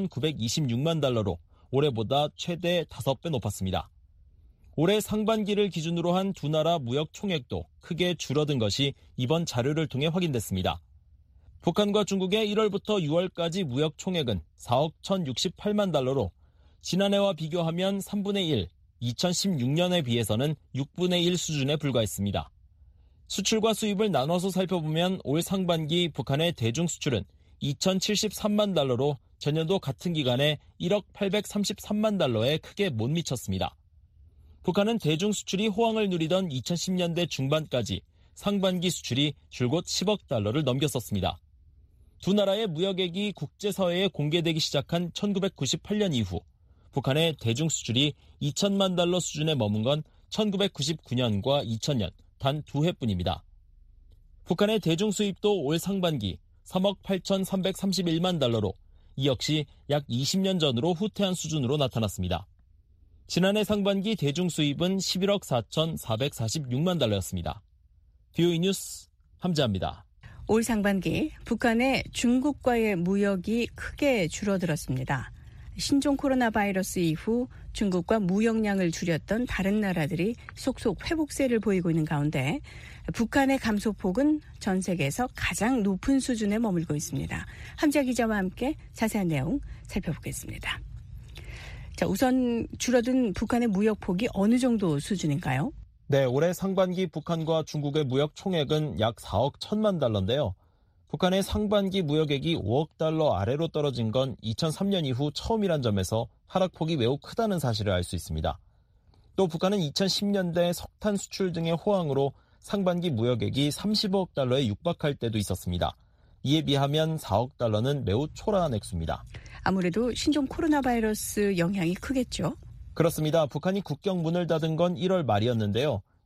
Speaker 15: 7,926만 달러로 올해보다 최대 5배 높았습니다. 올해 상반기를 기준으로 한 두 나라 무역 총액도 크게 줄어든 것이 이번 자료를 통해 확인됐습니다. 북한과 중국의 1월부터 6월까지 무역 총액은 4억 1,068만 달러로 지난해와 비교하면 3분의 1, 2016년에 비해서는 6분의 1 수준에 불과했습니다. 수출과 수입을 나눠서 살펴보면 올 상반기 북한의 대중 수출은 2,073만 달러로 전년도 같은 기간에 1억 833만 달러에 크게 못 미쳤습니다. 북한은 대중 수출이 호황을 누리던 2010년대 중반까지 상반기 수출이 줄곧 10억 달러를 넘겼었습니다. 두 나라의 무역액이 국제사회에 공개되기 시작한 1998년 이후 북한의 대중 수출이 2천만 달러 수준에 머문 건 1999년과 2000년 단 2해뿐입니다. 북한의 대중 수입도 올 상반기 3억 8,331만 달러로 이 역시 약 20년 전으로 후퇴한 수준으로 나타났습니다. 지난해 상반기 대중 수입은 11억 4,446만 달러였습니다. VOA 뉴스 함재합니다.
Speaker 3: 올 상반기 북한의 중국과의 무역이 크게 줄어들었습니다. 신종 코로나 바이러스 이후 중국과 무역량을 줄였던 다른 나라들이 속속 회복세를 보이고 있는 가운데 북한의 감소폭은 전 세계에서 가장 높은 수준에 머물고 있습니다. 함재 기자와 함께 자세한 내용 살펴보겠습니다. 자, 우선 줄어든 북한의 무역폭이 어느 정도 수준인가요?
Speaker 15: 네, 올해 상반기 북한과 중국의 무역 총액은 약 4억 1천만 달러인데요. 북한의 상반기 무역액이 5억 달러 아래로 떨어진 건 2003년 이후 처음이란 점에서 하락폭이 매우 크다는 사실을 알 수 있습니다. 또 북한은 2010년대 석탄 수출 등의 호황으로 상반기 무역액이 30억 달러에 육박할 때도 있었습니다. 이에 비하면 4억 달러는 매우 초라한 액수입니다.
Speaker 3: 아무래도 신종 코로나 바이러스 영향이 크겠죠?
Speaker 15: 그렇습니다. 북한이 국경 문을 닫은 건 1월 말이었는데요.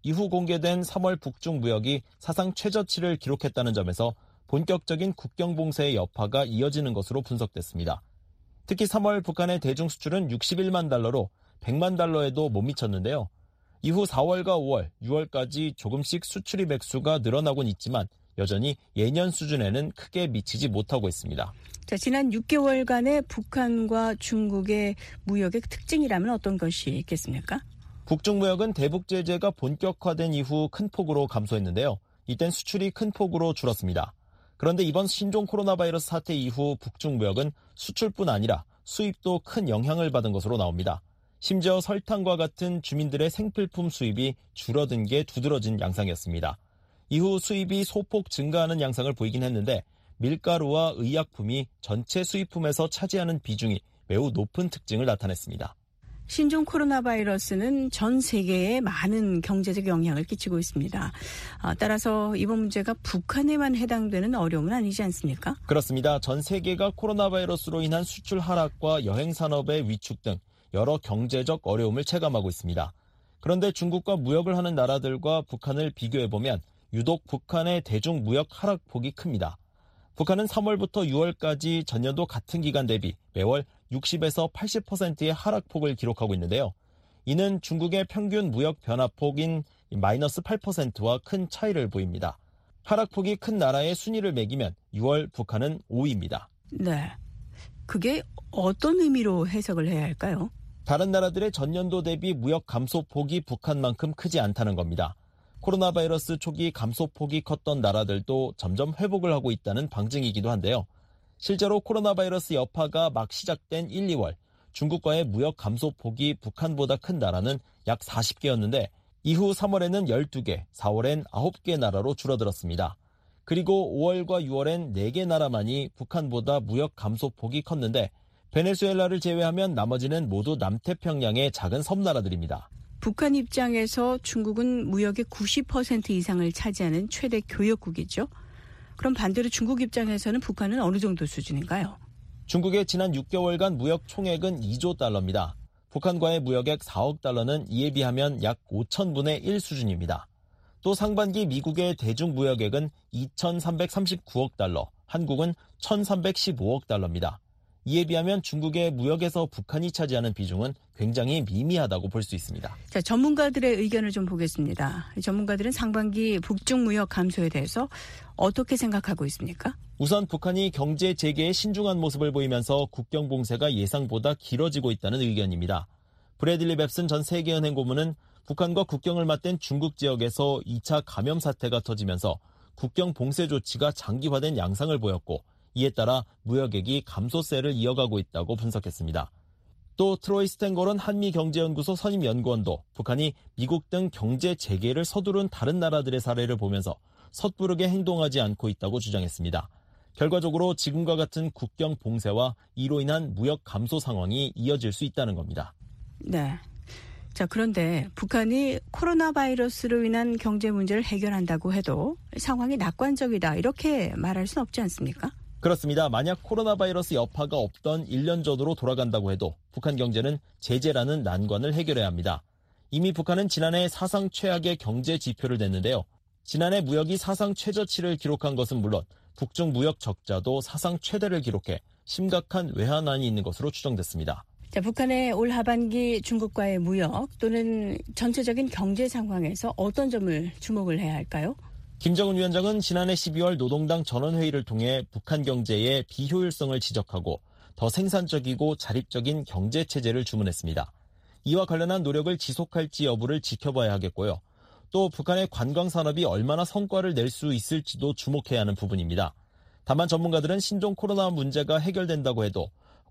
Speaker 15: 이후 공개된 3월 북중 무역이 사상 최저치를 기록했다는 점에서 본격적인 국경 봉쇄의 여파가 이어지는 것으로 분석됐습니다. 특히 3월 북한의 대중 수출은 61만 달러로 100만 달러에도 못 미쳤는데요. 이후 4월과 5월, 6월까지 조금씩 수출입 액수가 늘어나곤 있지만 여전히 예년 수준에는 크게 미치지 못하고 있습니다.
Speaker 3: 자, 지난 6개월간의 북한과 중국의 무역의 특징이라면 어떤 것이 있겠습니까?
Speaker 15: 북중 무역은 대북 제재가 본격화된 이후 큰 폭으로 감소했는데요. 이땐 수출이 큰 폭으로 줄었습니다. 그런데 이번 신종 코로나 바이러스 사태 이후 북중 무역은 수출뿐 아니라 수입도 큰 영향을 받은 것으로 나옵니다. 심지어 설탕과 같은 주민들의 생필품 수입이 줄어든 게 두드러진 양상이었습니다. 이후 수입이 소폭 증가하는 양상을 보이긴 했는데 밀가루와 의약품이 전체 수입품에서 차지하는 비중이 매우 높은 특징을 나타냈습니다.
Speaker 3: 신종 코로나 바이러스는 전 세계에 많은 경제적 영향을 끼치고 있습니다. 따라서 이번 문제가 북한에만 해당되는 어려움은 아니지 않습니까?
Speaker 15: 그렇습니다. 전 세계가 코로나 바이러스로 인한 수출 하락과 여행 산업의 위축 등 여러 경제적 어려움을 체감하고 있습니다. 그런데 중국과 무역을 하는 나라들과 북한을 비교해보면 유독 북한의 대중 무역 하락폭이 큽니다. 북한은 3월부터 6월까지 전년도 같은 기간 대비 매월 60에서 80%의 하락폭을 기록하고 있는데요. 이는 중국의 평균 무역 변화폭인 마이너스 8%와 큰 차이를 보입니다. 하락폭이 큰 나라의 순위를 매기면 6월 북한은 5위입니다.
Speaker 3: 네, 그게 어떤 의미로 해석을 해야 할까요?
Speaker 15: 다른 나라들의 전년도 대비 무역 감소폭이 북한만큼 크지 않다는 겁니다. 코로나 바이러스 초기 감소폭이 컸던 나라들도 점점 회복을 하고 있다는 방증이기도 한데요. 실제로 코로나 바이러스 여파가 막 시작된 1, 2월 중국과의 무역 감소폭이 북한보다 큰 나라는 약 40개였는데 이후 3월에는 12개, 4월엔 9개 나라로 줄어들었습니다. 그리고 5월과 6월엔 4개 나라만이 북한보다 무역 감소폭이 컸는데 베네수엘라를 제외하면 나머지는 모두 남태평양의 작은 섬나라들입니다.
Speaker 3: 북한 입장에서 중국은 무역의 90% 이상을 차지하는 최대 교역국이죠. 그럼 반대로 중국 입장에서는 북한은 어느 정도 수준인가요?
Speaker 15: 중국의 지난 6개월간 무역 총액은 2조 달러입니다. 북한과의 무역액 4억 달러는 이에 비하면 약 5천분의 1 수준입니다. 또 상반기 미국의 대중 무역액은 2,339억 달러, 한국은 1,315억 달러입니다. 이에 비하면 중국의 무역에서 북한이 차지하는 비중은 굉장히 미미하다고 볼 수 있습니다.
Speaker 3: 자, 전문가들의 의견을 좀 보겠습니다. 전문가들은 상반기 북중 무역 감소에 대해서 어떻게 생각하고 있습니까?
Speaker 15: 우선 북한이 경제 재개에 신중한 모습을 보이면서 국경 봉쇄가 예상보다 길어지고 있다는 의견입니다. 브래들리 뱁슨 전 세계은행 고문은 북한과 국경을 맞댄 중국 지역에서 2차 감염 사태가 터지면서 국경 봉쇄 조치가 장기화된 양상을 보였고 이에 따라 무역액이 감소세를 이어가고 있다고 분석했습니다. 또 트로이 스탠거론 한미경제연구소 선임연구원도 북한이 미국 등 경제 재개를 서두른 다른 나라들의 사례를 보면서 섣부르게 행동하지 않고 있다고 주장했습니다. 결과적으로 지금과 같은 국경 봉쇄와 이로 인한 무역 감소 상황이 이어질 수 있다는 겁니다.
Speaker 3: 네. 자, 그런데 북한이 코로나 바이러스로 인한 경제 문제를 해결한다고 해도 상황이 낙관적이다 이렇게 말할 수는 없지 않습니까?
Speaker 15: 그렇습니다. 만약 코로나 바이러스 여파가 없던 1년 전으로 돌아간다고 해도 북한 경제는 제재라는 난관을 해결해야 합니다. 이미 북한은 지난해 사상 최악의 경제 지표를 냈는데요. 지난해 무역이 사상 최저치를 기록한 것은 물론 북중 무역 적자도 사상 최대를 기록해 심각한 외환난이 있는 것으로 추정됐습니다.
Speaker 3: 자, 북한의 올 하반기 중국과의 무역 또는 전체적인 경제 상황에서 어떤 점을 주목을 해야 할까요?
Speaker 15: 김정은 위원장은 지난해 12월 노동당 전원회의를 통해 북한 경제의 비효율성을 지적하고 더 생산적이고 자립적인 경제체제를 주문했습니다. 이와 관련한 노력을 지속할지 여부를 지켜봐야 하겠고요. 또 북한의 관광산업이 얼마나 성과를 낼 수 있을지도 주목해야 하는 부분입니다. 다만 전문가들은 신종 코로나 문제가 해결된다고 해도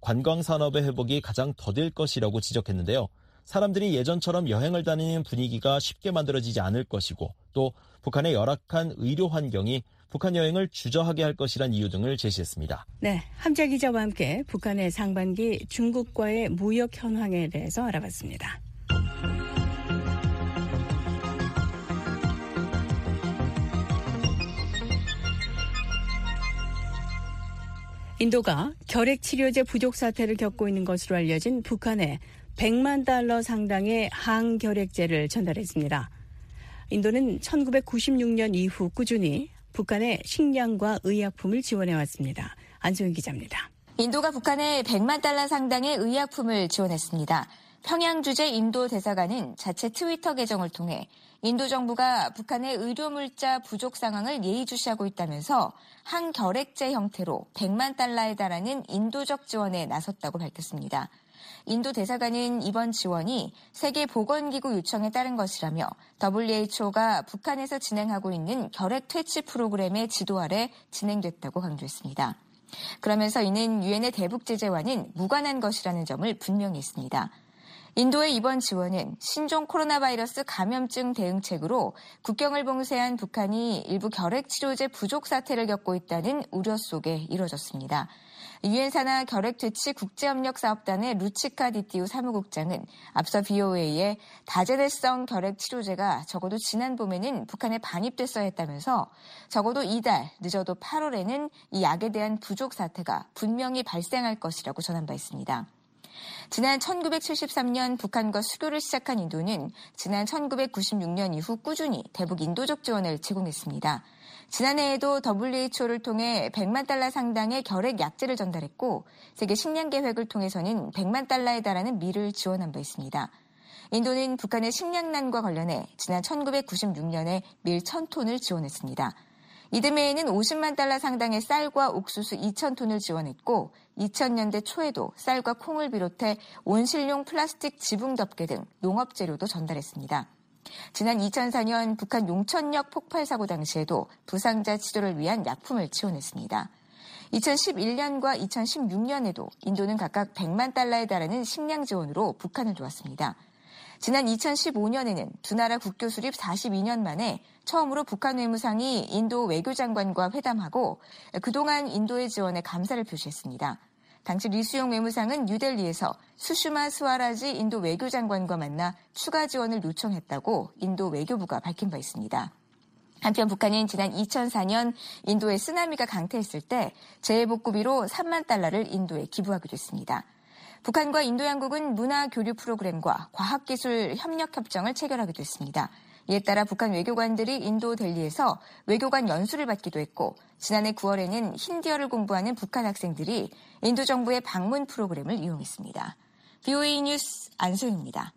Speaker 15: 관광산업의 회복이 가장 더딜 것이라고 지적했는데요. 사람들이 예전처럼 여행을 다니는 분위기가 쉽게 만들어지지 않을 것이고 또 북한의 열악한 의료 환경이 북한 여행을 주저하게 할 것이란 이유 등을 제시했습니다.
Speaker 3: 네, 함자 기자와 함께 북한의 상반기 중국과의 무역 현황에 대해서 알아봤습니다. 인도가 결핵치료제 부족 사태를 겪고 있는 것으로 알려진 북한에 $100만 상당의 항결핵제를 전달했습니다. 인도는 1996년 이후 꾸준히 북한의 식량과 의약품을 지원해왔습니다. 안소영 기자입니다.
Speaker 16: 인도가 북한에 100만 달러 상당의 의약품을 지원했습니다. 평양 주재 인도 대사관은 자체 트위터 계정을 통해 인도 정부가 북한의 의료물자 부족 상황을 예의주시하고 있다면서 항결핵제 형태로 100만 달러에 달하는 인도적 지원에 나섰다고 밝혔습니다. 인도 대사관은 이번 지원이 세계보건기구 요청에 따른 것이라며 WHO가 북한에서 진행하고 있는 결핵 퇴치 프로그램의 지도 아래 진행됐다고 강조했습니다. 그러면서 이는 유엔의 대북 제재와는 무관한 것이라는 점을 분명히 했습니다. 인도의 이번 지원은 신종 코로나 바이러스 감염증 대응책으로 국경을 봉쇄한 북한이 일부 결핵 치료제 부족 사태를 겪고 있다는 우려 속에 이뤄졌습니다. 유엔 산하 결핵 퇴치 국제협력사업단의 루치카 디티우 사무국장은 앞서 VOA에 다재내성 결핵 치료제가 적어도 지난 봄에는 북한에 반입됐어야 했다면서 적어도 이달, 늦어도 8월에는 이 약에 대한 부족 사태가 분명히 발생할 것이라고 전한 바 있습니다. 지난 1973년 북한과 수교를 시작한 인도는 지난 1996년 이후 꾸준히 대북 인도적 지원을 제공했습니다. 지난해에도 WHO를 통해 100만 달러 상당의 결핵 약제를 전달했고 세계 식량 계획을 통해서는 100만 달러에 달하는 밀을 지원한 바 있습니다. 인도는 북한의 식량난과 관련해 지난 1996년에 밀 1000톤을 지원했습니다. 이듬해에는 50만 달러 상당의 쌀과 옥수수 2,000톤을 지원했고 2000년대 초에도 쌀과 콩을 비롯해 온실용 플라스틱 지붕 덮개 등 농업 재료도 전달했습니다. 지난 2004년 북한 용천역 폭발 사고 당시에도 부상자 치료를 위한 약품을 지원했습니다. 2011년과 2016년에도 인도는 각각 100만 달러에 달하는 식량 지원으로 북한을 도왔습니다. 지난 2015년에는 두 나라 국교 수립 42년 만에 처음으로 북한 외무상이 인도 외교장관과 회담하고 그동안 인도의 지원에 감사를 표시했습니다. 당시 리수용 외무상은 뉴델리에서 수슈마 스와라지 인도 외교장관과 만나 추가 지원을 요청했다고 인도 외교부가 밝힌 바 있습니다. 한편 북한은 지난 2004년 인도에 쓰나미가 강태했을 때 재해복구비로 3만 달러를 인도에 기부하기도 했습니다. 북한과 인도 양국은 문화교류 프로그램과 과학기술 협력협정을 체결하기도 했습니다. 이에 따라 북한 외교관들이 인도 델리에서 외교관 연수를 받기도 했고 지난해 9월에는 힌디어를 공부하는 북한 학생들이 인도 정부의 방문 프로그램을 이용했습니다. VOA 뉴스 안소영입니다.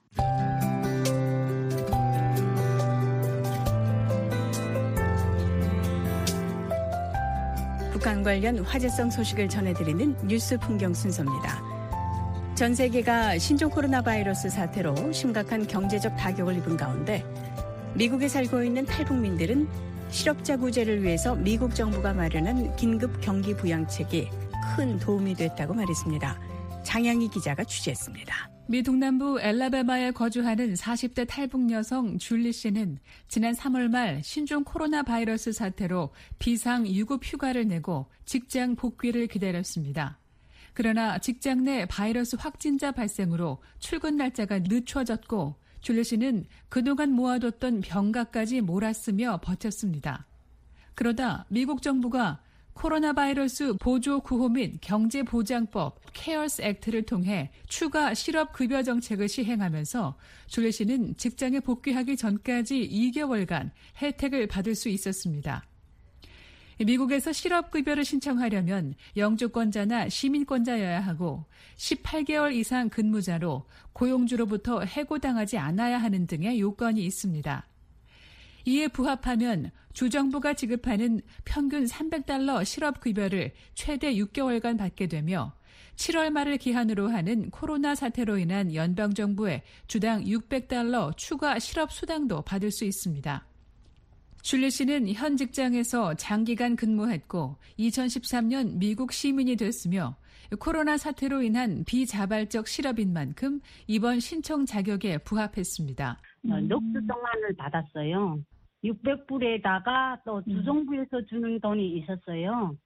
Speaker 3: 북한 관련 화제성 소식을 전해드리는 뉴스 풍경 순서입니다. 전 세계가 신종 코로나 바이러스 사태로 심각한 경제적 타격을 입은 가운데 미국에 살고 있는 탈북민들은 실업자 구제를 위해서 미국 정부가 마련한 긴급 경기 부양책이 큰 도움이 됐다고 말했습니다. 장양희 기자가 취재했습니다.
Speaker 17: 미 동남부 엘라바마에 거주하는 40대 탈북 여성 줄리 씨는 지난 3월 말 신종 코로나 바이러스 사태로 비상 유급 휴가를 내고 직장 복귀를 기다렸습니다. 그러나 직장 내 바이러스 확진자 발생으로 출근 날짜가 늦춰졌고 줄리 씨는 그동안 모아뒀던 병가까지 몰아쓰며 버텼습니다. 그러다 미국 정부가 코로나 바이러스 보조 구호 및 경제보장법 케어스 액트를 통해 추가 실업급여 정책을 시행하면서 줄리 씨는 직장에 복귀하기 전까지 2개월간 혜택을 받을 수 있었습니다. 미국에서 실업급여를 신청하려면 영주권자나 시민권자여야 하고 18개월 이상 근무자로 고용주로부터 해고당하지 않아야 하는 등의 요건이 있습니다. 이에 부합하면 주정부가 지급하는 평균 $300 실업급여를 최대 6개월간 받게 되며 7월 말을 기한으로 하는 코로나 사태로 인한 연방정부의 주당 $600 추가 실업수당도 받을 수 있습니다. 줄리 씨는 현 직장에서 장기간 근무했고 2013년 미국 시민이 됐으며 코로나 사태로 인한 비자발적 실업인 만큼 이번 신청 자격에 부합했습니다.
Speaker 18: 녹두정안을 받았어요. 600불에다가 또 주정부에서 주는 돈이 있었어요.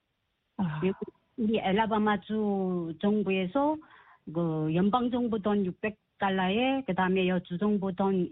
Speaker 18: 우리 엘라바마 주 정부에서 그 연방 정부 돈 $600에 그다음에 주정부 돈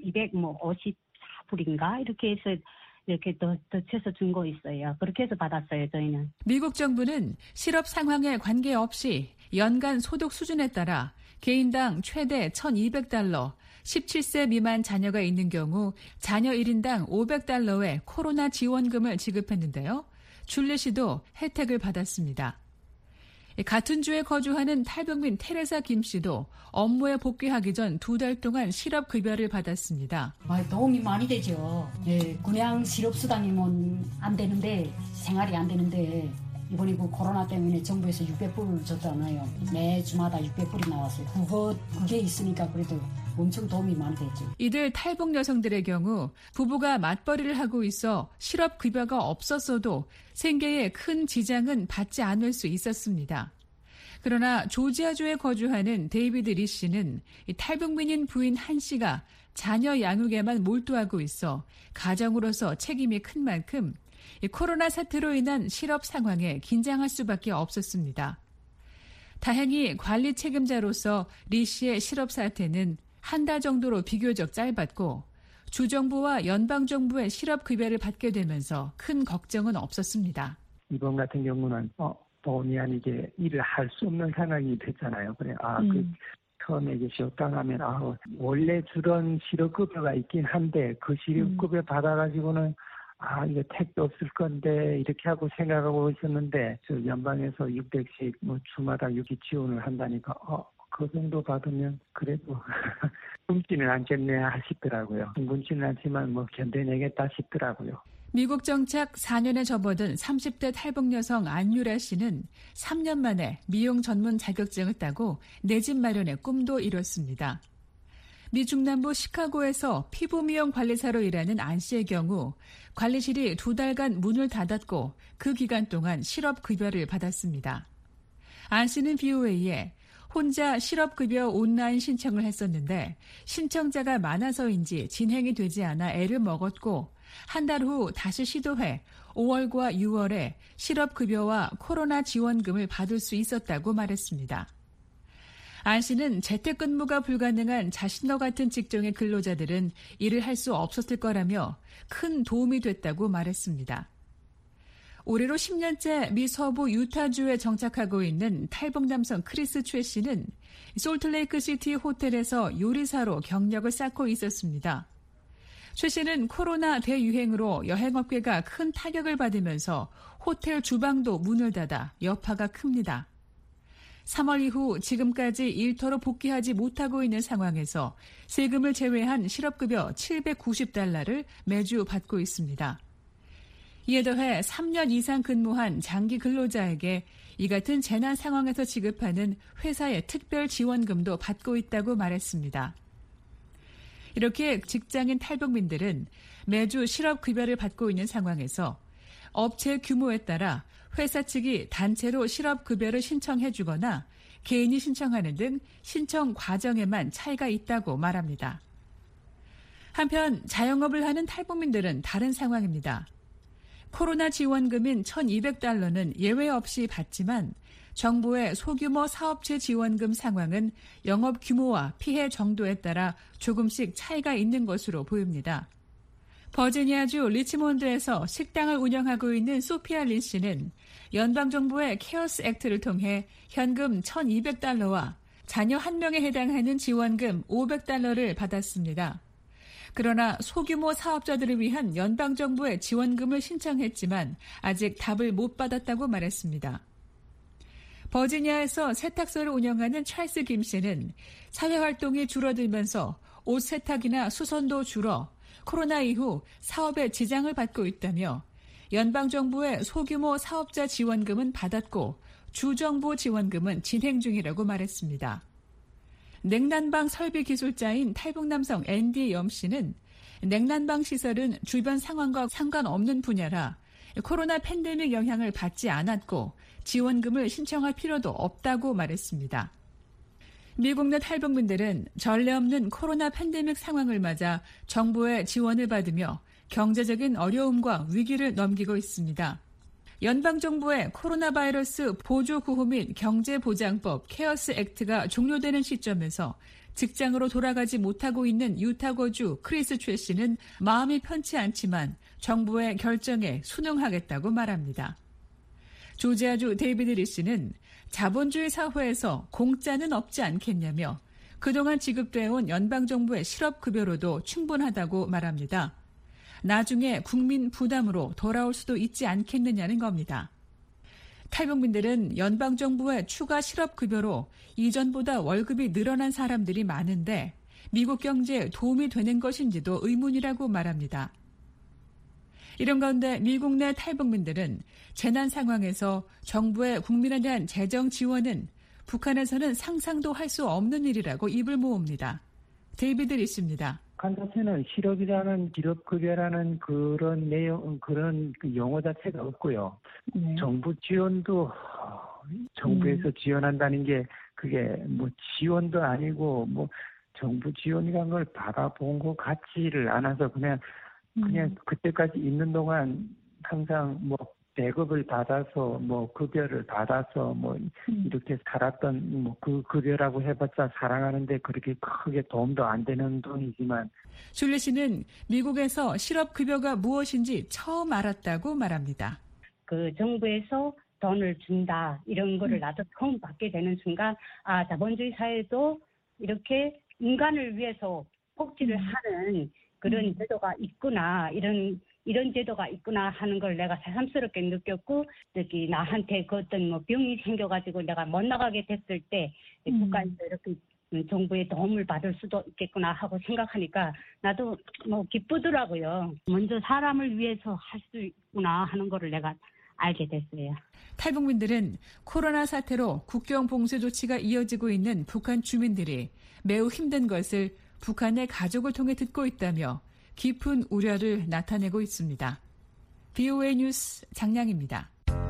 Speaker 18: 254불인가 이렇게 해서 이렇게 더 쳐서 준 거 있어요. 그렇게 해서 받았어요, 저희는.
Speaker 17: 미국 정부는 실업 상황에 관계없이 연간 소득 수준에 따라 개인당 최대 $1,200, 17세 미만 자녀가 있는 경우 자녀 1인당 $500의 코로나 지원금을 지급했는데요. 줄리 씨도 혜택을 받았습니다. 같은 주에 거주하는 탈북민 테레사 김 씨도 업무에 복귀하기 전 2달 동안 실업급여를 받았습니다.
Speaker 19: 도움이 많이 되죠. 그냥 실업수당이면 안 되는데, 생활이 안 되는데 이번에 그 코로나 때문에 정부에서 600불을 줬잖아요. 매 주마다 600불이 나왔어요. 그게 있으니까 그래도 엄청 도움이 많이 됐죠.
Speaker 17: 이들 탈북 여성들의 경우 부부가 맞벌이를 하고 있어 실업급여가 없었어도 생계에 큰 지장은 받지 않을 수 있었습니다. 그러나 조지아주에 거주하는 데이비드 리 씨는 탈북민인 부인 한 씨가 자녀 양육에만 몰두하고 있어 가정으로서 책임이 큰 만큼 코로나 사태로 인한 실업 상황에 긴장할 수밖에 없었습니다. 다행히 관리 책임자로서 리 씨의 실업 사태는 한 달 정도로 비교적 짧았고 주정부와 연방정부의 실업급여를 받게 되면서 큰 걱정은 없었습니다.
Speaker 20: 이번 같은 경우는 본의 아니게 일을 할 수 없는 상황이 됐잖아요. 그래, 처음에 이제 쉬었다 하면 원래 주던 실업급여가 있긴 한데 그 실업급여 받아가지고는 이거 택도 없을 건데 이렇게 하고 생각하고 있었는데 저 연방에서 600씩 주마다 유기 지원을 한다니까 그 정도 받으면 그래도 굶지는 않겠네 하시더라고요. 굶지는 않지만 견뎌내겠다 싶더라고요.
Speaker 17: 미국 정착 4년에 접어든 30대 탈북 여성 안유라 씨는 3년 만에 미용 전문 자격증을 따고 내 집 마련의 꿈도 이뤘습니다. 미 중남부 시카고에서 피부 미용 관리사로 일하는 안 씨의 경우 관리실이 2달간 문을 닫았고 그 기간 동안 실업급여를 받았습니다. 안 씨는 BOA에 혼자 실업급여 온라인 신청을 했었는데 신청자가 많아서인지 진행이 되지 않아 애를 먹었고 한 달 후 다시 시도해 5월과 6월에 실업급여와 코로나 지원금을 받을 수 있었다고 말했습니다. 안 씨는 재택근무가 불가능한 자신과 같은 직종의 근로자들은 일을 할 수 없었을 거라며 큰 도움이 됐다고 말했습니다. 올해로 10년째 미 서부 유타주에 정착하고 있는 탈북 남성 크리스 최 씨는 솔트레이크 시티 호텔에서 요리사로 경력을 쌓고 있었습니다. 최 씨는 코로나 대유행으로 여행업계가 큰 타격을 받으면서 호텔 주방도 문을 닫아 여파가 큽니다. 3월 이후 지금까지 일터로 복귀하지 못하고 있는 상황에서 세금을 제외한 실업급여 $790를 매주 받고 있습니다. 이에 더해 3년 이상 근무한 장기 근로자에게 이 같은 재난 상황에서 지급하는 회사의 특별 지원금도 받고 있다고 말했습니다. 이렇게 직장인 탈북민들은 매주 실업급여를 받고 있는 상황에서 업체 규모에 따라 회사 측이 단체로 실업급여를 신청해 주거나 개인이 신청하는 등 신청 과정에만 차이가 있다고 말합니다. 한편 자영업을 하는 탈북민들은 다른 상황입니다. 코로나 지원금인 $1,200는 예외 없이 받지만 정부의 소규모 사업체 지원금 상황은 영업 규모와 피해 정도에 따라 조금씩 차이가 있는 것으로 보입니다. 버지니아주 리치몬드에서 식당을 운영하고 있는 소피아 린 씨는 연방정부의 케어스 액트를 통해 현금 $1,200와 자녀 1명에 해당하는 지원금 $500를 받았습니다. 그러나 소규모 사업자들을 위한 연방정부의 지원금을 신청했지만 아직 답을 못 받았다고 말했습니다. 버지니아에서 세탁소를 운영하는 찰스 김 씨는 사회활동이 줄어들면서 옷 세탁이나 수선도 줄어 코로나 이후 사업에 지장을 받고 있다며 연방정부의 소규모 사업자 지원금은 받았고 주정부 지원금은 진행 중이라고 말했습니다. 냉난방 설비 기술자인 탈북 남성 앤디 염 씨는 냉난방 시설은 주변 상황과 상관없는 분야라 코로나 팬데믹 영향을 받지 않았고 지원금을 신청할 필요도 없다고 말했습니다. 미국 내 탈북민들은 전례 없는 코로나 팬데믹 상황을 맞아 정부의 지원을 받으며 경제적인 어려움과 위기를 넘기고 있습니다. 연방정부의 코로나 바이러스 보조구호 및 경제보장법 케어스 액트가 종료되는 시점에서 직장으로 돌아가지 못하고 있는 유타거주 크리스 최 씨는 마음이 편치 않지만 정부의 결정에 순응하겠다고 말합니다. 조지아주 데이비드 리 씨는 자본주의 사회에서 공짜는 없지 않겠냐며 그동안 지급돼온 연방정부의 실업급여로도 충분하다고 말합니다. 나중에 국민 부담으로 돌아올 수도 있지 않겠느냐는 겁니다. 탈북민들은 연방정부의 추가 실업급여로 이전보다 월급이 늘어난 사람들이 많은데 미국 경제에 도움이 되는 것인지도 의문이라고 말합니다. 이런 가운데 미국 내 탈북민들은 재난 상황에서 정부의 국민에 대한 재정 지원은 북한에서는 상상도 할 수 없는 일이라고 입을 모읍니다. 데이비드 리스입니다.
Speaker 20: 북한 자체는 실업이라는 실업급여라는 그런 내용, 그런 그 용어 자체가 없고요. 정부 지원도 정부에서 지원한다는 게 그게 뭐 지원도 아니고 뭐 정부 지원이라는 걸 받아본 것 같지를 않아서 그냥 그때까지 있는 동안 항상 뭐 배급을 받아서 뭐 급여를 받아서 뭐 이렇게 살았던 뭐 그 급여라고 해봤자 살아가는데 그렇게 크게 도움도 안 되는 돈이지만
Speaker 17: 줄리 씨는 미국에서 실업급여가 무엇인지 처음 알았다고 말합니다.
Speaker 18: 그 정부에서 돈을 준다 이런 거를 나도 처음 받게 되는 순간 아 자본주의 사회도 이렇게 인간을 위해서 복지를 하는 그런 제도가 있구나 이런 제도가 있구나 하는 걸 내가 새삼스럽게 느꼈고 특히 나한테 그 어떤 뭐 병이 생겨가지고 내가 못 나가게 됐을 때 국가에서 이렇게 정부의 도움을 받을 수도 있겠구나 하고 생각하니까 나도 뭐 기쁘더라고요. 먼저 사람을 위해서 할 수 있구나 하는 거를 내가 알게 됐어요.
Speaker 17: 탈북민들은 코로나 사태로 국경 봉쇄 조치가 이어지고 있는 북한 주민들이 매우 힘든 것을 북한의 가족을 통해 듣고 있다며 깊은 우려를 나타내고 있습니다. BOA 뉴스 장량입니다.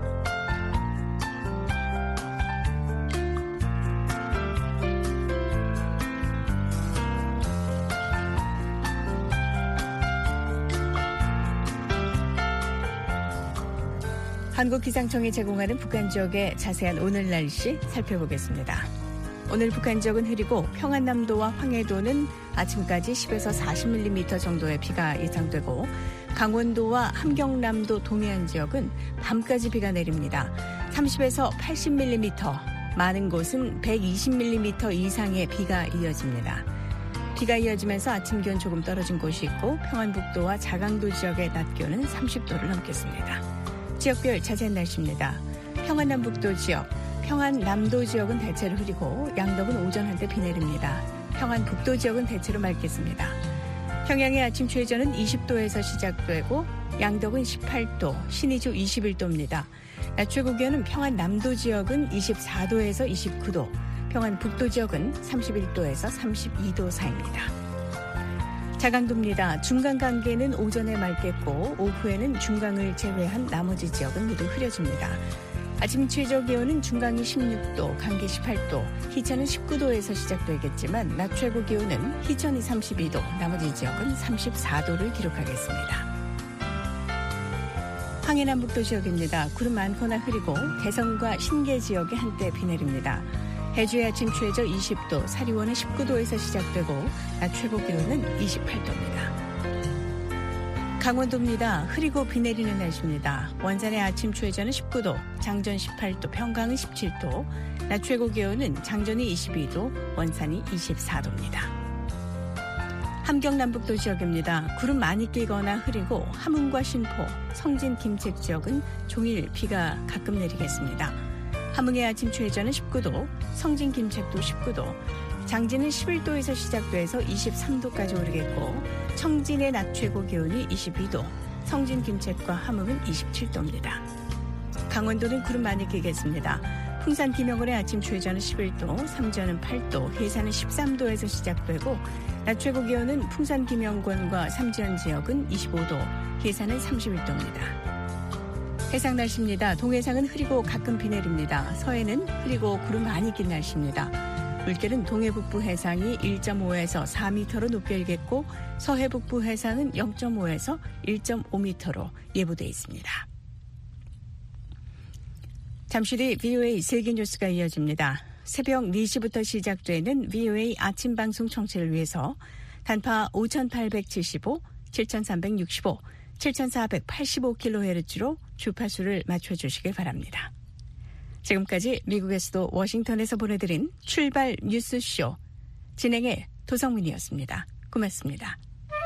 Speaker 3: 한국기상청이 제공하는 북한 지역의 자세한 오늘 날씨 살펴보겠습니다. 오늘 북한 지역은 흐리고 평안남도와 황해도는 아침까지 10에서 40mm 정도의 비가 예상되고 강원도와 함경남도 동해안 지역은 밤까지 비가 내립니다. 30에서 80mm, 많은 곳은 120mm 이상의 비가 이어집니다. 비가 이어지면서 아침 기온 조금 떨어진 곳이 있고 평안북도와 자강도 지역의 낮 기온은 30도를 넘겠습니다. 지역별 자세한 날씨입니다. 평안남북도 지역, 평안남도 지역은 대체로 흐리고 양덕은 오전 한때 비 내립니다. 평안북도 지역은 대체로 맑겠습니다. 평양의 아침 최저는 20도에서 시작되고 양덕은 18도, 신의주 21도입니다. 낮 최고 기온은 평안남도 지역은 24도에서 29도, 평안북도 지역은 31도에서 32도 사이입니다. 자강도입니다. 중강 관계는 오전에 맑겠고 오후에는 중강을 제외한 나머지 지역은 모두 흐려집니다. 아침 최저 기온은 중강이 16도, 강계 18도, 희천은 19도에서 시작되겠지만 낮 최고 기온은 희천이 32도, 나머지 지역은 34도를 기록하겠습니다. 황해남북도 지역입니다. 구름 많거나 흐리고 개성과 신계 지역에 한때 비 내립니다. 해주의 아침 최저 20도, 사리원은 19도에서 시작되고 낮 최고 기온은 28도입니다. 강원도입니다. 흐리고 비 내리는 날씨입니다. 원산의 아침 최저는 19도, 장전 18도, 평강은 17도, 낮 최고 기온은 장전이 22도, 원산이 24도입니다. 함경남북도 지역입니다. 구름 많이 끼거나 흐리고 함흥과 신포, 성진, 김책 지역은 종일 비가 가끔 내리겠습니다. 함흥의 아침 최저는 19도, 성진, 김책도 19도, 장진은 11도에서 시작돼서 23도까지 오르겠고 청진의 낮 최고 기온이 22도, 성진, 김책과 함흥은 27도입니다. 강원도는 구름 많이 끼겠습니다. 풍산, 김영월의 아침 최저는 11도, 삼전은 8도, 해산은 13도에서 시작되고 낮 최고 기온은 풍산, 김영권과 삼전 지역은 25도, 해산은 31도입니다. 해상 날씨입니다. 동해상은 흐리고 가끔 비 내립니다. 서해는 흐리고 구름 많이 낀 날씨입니다. 물결은 동해북부 해상이 1.5에서 4m로 높게 일겠고 서해북부 해상은 0.5에서 1.5m로 예보돼 있습니다. 잠시 뒤 VOA 세계뉴스가 이어집니다. 새벽 4시부터 시작되는 VOA 아침 방송 청취를 위해서 단파 5875, 7365, 7485kHz로 주파수를 맞춰주시길 바랍니다. 지금까지 미국에서도 워싱턴에서 보내드린 출발 뉴스쇼 진행의 도성민이었습니다. 고맙습니다.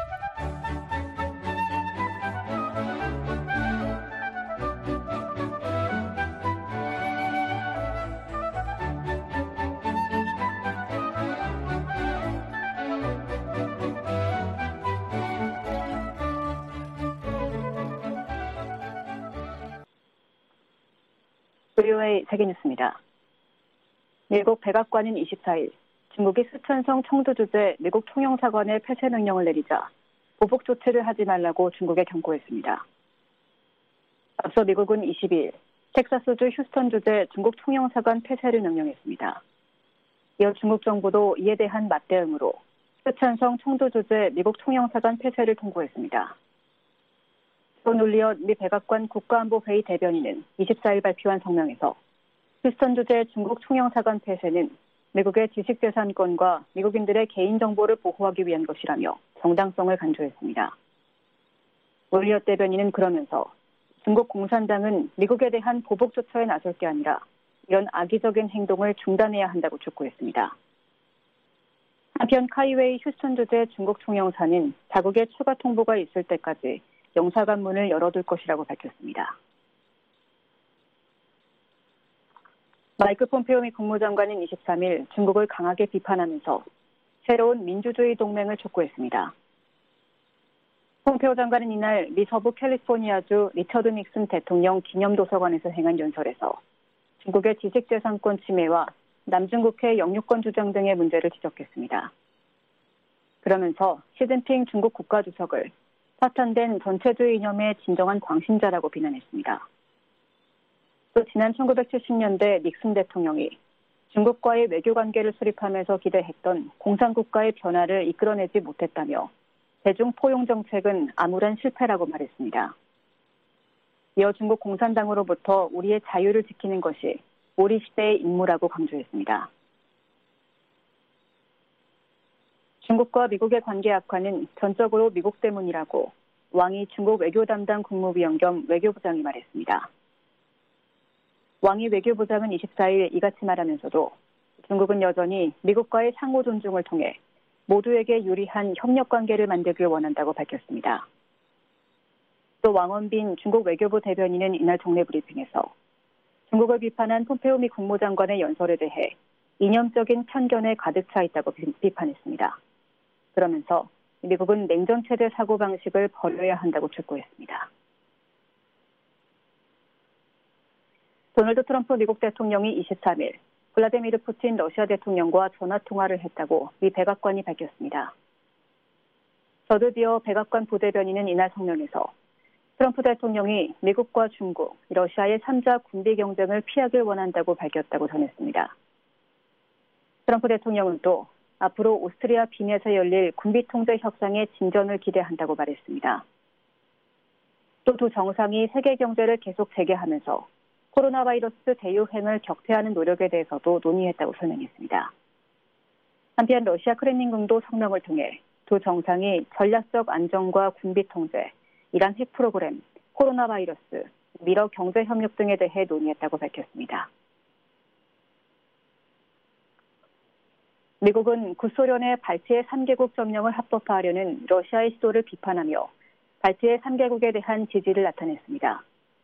Speaker 1: VOA 세계뉴스입니다. 미국 백악관은 24일 중국이 스촨성 청두 주재 미국 통영사관에 폐쇄 명령을 내리자 보복 조치를 하지 말라고 중국에 경고했습니다. 앞서 미국은 22일 텍사스주 휴스턴 주재 중국 통영사관 폐쇄를 명령했습니다. 이어 중국 정부도 이에 대한 맞대응으로 스촨성 청두 주재 미국 통영사관 폐쇄를 통보했습니다. 존 울리엇 미 백악관 국가안보회의 대변인은 24일 발표한 성명에서 휴스턴 주재 중국 통영사관 폐쇄는 미국의 지식재산권과 미국인들의 개인정보를 보호하기 위한 것이라며 정당성을 강조했습니다. 울리엇 대변인은 그러면서 중국 공산당은 미국에 대한 보복 조처에 나설 게 아니라 이런 악의적인 행동을 중단해야 한다고 촉구했습니다. 한편 카이웨이 휴스턴 주재 중국 통영사는 자국의 추가 통보가 있을 때까지 영사관 문을 열어둘 것이라고 밝혔습니다. 마이크 폼페오 미 국무장관은 23일 중국을 강하게 비판하면서 새로운 민주주의 동맹을 촉구했습니다. 폼페오 장관은 이날 미 서부 캘리포니아주 리처드 닉슨 대통령 기념도서관에서 행한 연설에서 중국의 지식재산권 침해와 남중국해 영유권 주장 등의 문제를 지적했습니다. 그러면서 시진핑 중국 국가주석을 파탄된 전체주의 이념의 진정한 광신자라고 비난했습니다. 또 지난 1970년대 닉슨 대통령이 중국과의 외교관계를 수립하면서 기대했던 공산국가의 변화를 이끌어내지 못했다며 대중 포용 정책은 암울한 실패라고 말했습니다. 이어 중국 공산당으로부터 우리의 자유를 지키는 것이 우리 시대의 임무라고 강조했습니다. 중국과 미국의 관계 악화는 전적으로 미국 때문이라고 왕이 중국 외교 담당 국무위원 겸 외교부장이 말했습니다. 왕이 외교부장은 24일 이같이 말하면서도 중국은 여전히 미국과의 상호 존중을 통해 모두에게 유리한 협력 관계를 만들길 원한다고 밝혔습니다. 또 왕원빈 중국 외교부 대변인은 이날 정례 브리핑에서 중국을 비판한 폼페오 미 국무장관의 연설에 대해 이념적인 편견에 가득 차 있다고 비판했습니다. 그러면서 미국은 냉전 체제 사고방식을 버려야 한다고 촉구했습니다. 도널드 트럼프 미국 대통령이 23일 블라디미르 푸틴 러시아 대통령과 전화통화를 했다고 미 백악관이 밝혔습니다. 저드디어 백악관 부대변인은 이날 성명에서 트럼프 대통령이 미국과 중국, 러시아의 3자 군비 경쟁을 피하길 원한다고 밝혔다고 전했습니다. 트럼프 대통령은 또 앞으로 오스트리아 빈에서 열릴 군비 통제 협상의 진전을 기대한다고 말했습니다. 또 두 정상이 세계 경제를 계속 재개하면서 코로나 바이러스 대유행을 격퇴하는 노력에 대해서도 논의했다고 설명했습니다. 한편 러시아 크렘린궁도 성명을 통해 두 정상이 전략적 안정과 군비 통제, 이란 핵 프로그램, 코로나 바이러스, 미러 경제 협력 등에 대해 논의했다고 밝혔습니다. 미국은 구소련의 발트해 3개국 점령을 합법화하려는 러시아의 시도를 비판하며 발트해 3개국에 대한 지지를 나타냈습니다.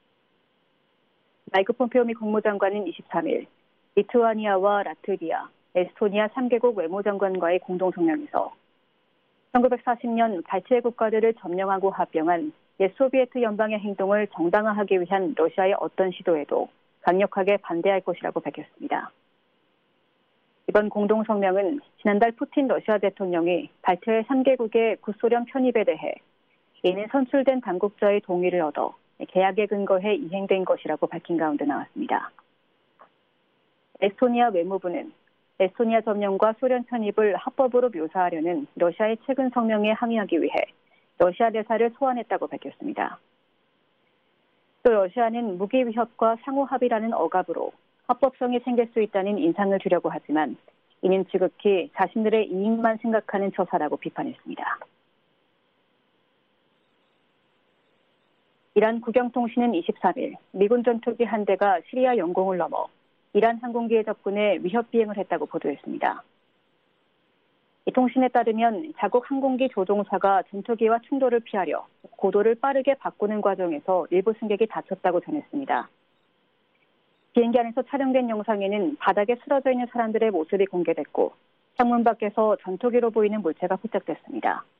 Speaker 1: 마이크 폼페오 미 국무장관은 23일 리투아니아와 라트비아, 에스토니아 3개국 외무장관과의 공동성명에서 1940년 발트해 국가들을 점령하고 합병한 옛 소비에트 연방의 행동을 정당화하기 위한 러시아의 어떤 시도에도 강력하게 반대할 것이라고 밝혔습니다. 이번 공동성명은 지난달 푸틴 러시아 대통령이 발트해 3개국의 구소련 편입에 대해 이는 선출된 당국자의 동의를 얻어 계약에 근거해 이행된 것이라고 밝힌 가운데 나왔습니다. 에스토니아 외무부는 에스토니아 점령과 소련 편입을 합법으로 묘사하려는 러시아의 최근 성명에 항의하기 위해 러시아 대사를 소환했다고 밝혔습니다. 또 러시아는 무기 위협과 상호 합의라는 억압으로 합법성이 생길 수 있다는 인상을 주려고 하지만 이는 지극히 자신들의 이익만 생각하는 처사라고 비판했습니다. 이란 국영통신은 23일 미군 전투기 한 대가 시리아 영공을 넘어 이란 항공기에 접근해 위협 비행을 했다고 보도했습니다. 이 통신에 따르면 자국 항공기 조종사가 전투기와 충돌을 피하려 고도를 빠르게 바꾸는 과정에서 일부 승객이 다쳤다고 전했습니다. 비행기 안에서 촬영된 영상에는 바닥에 쓰러져 있는 사람들의 모습이 공개됐고 창문 밖에서 전투기로 보이는 물체가 포착됐습니다.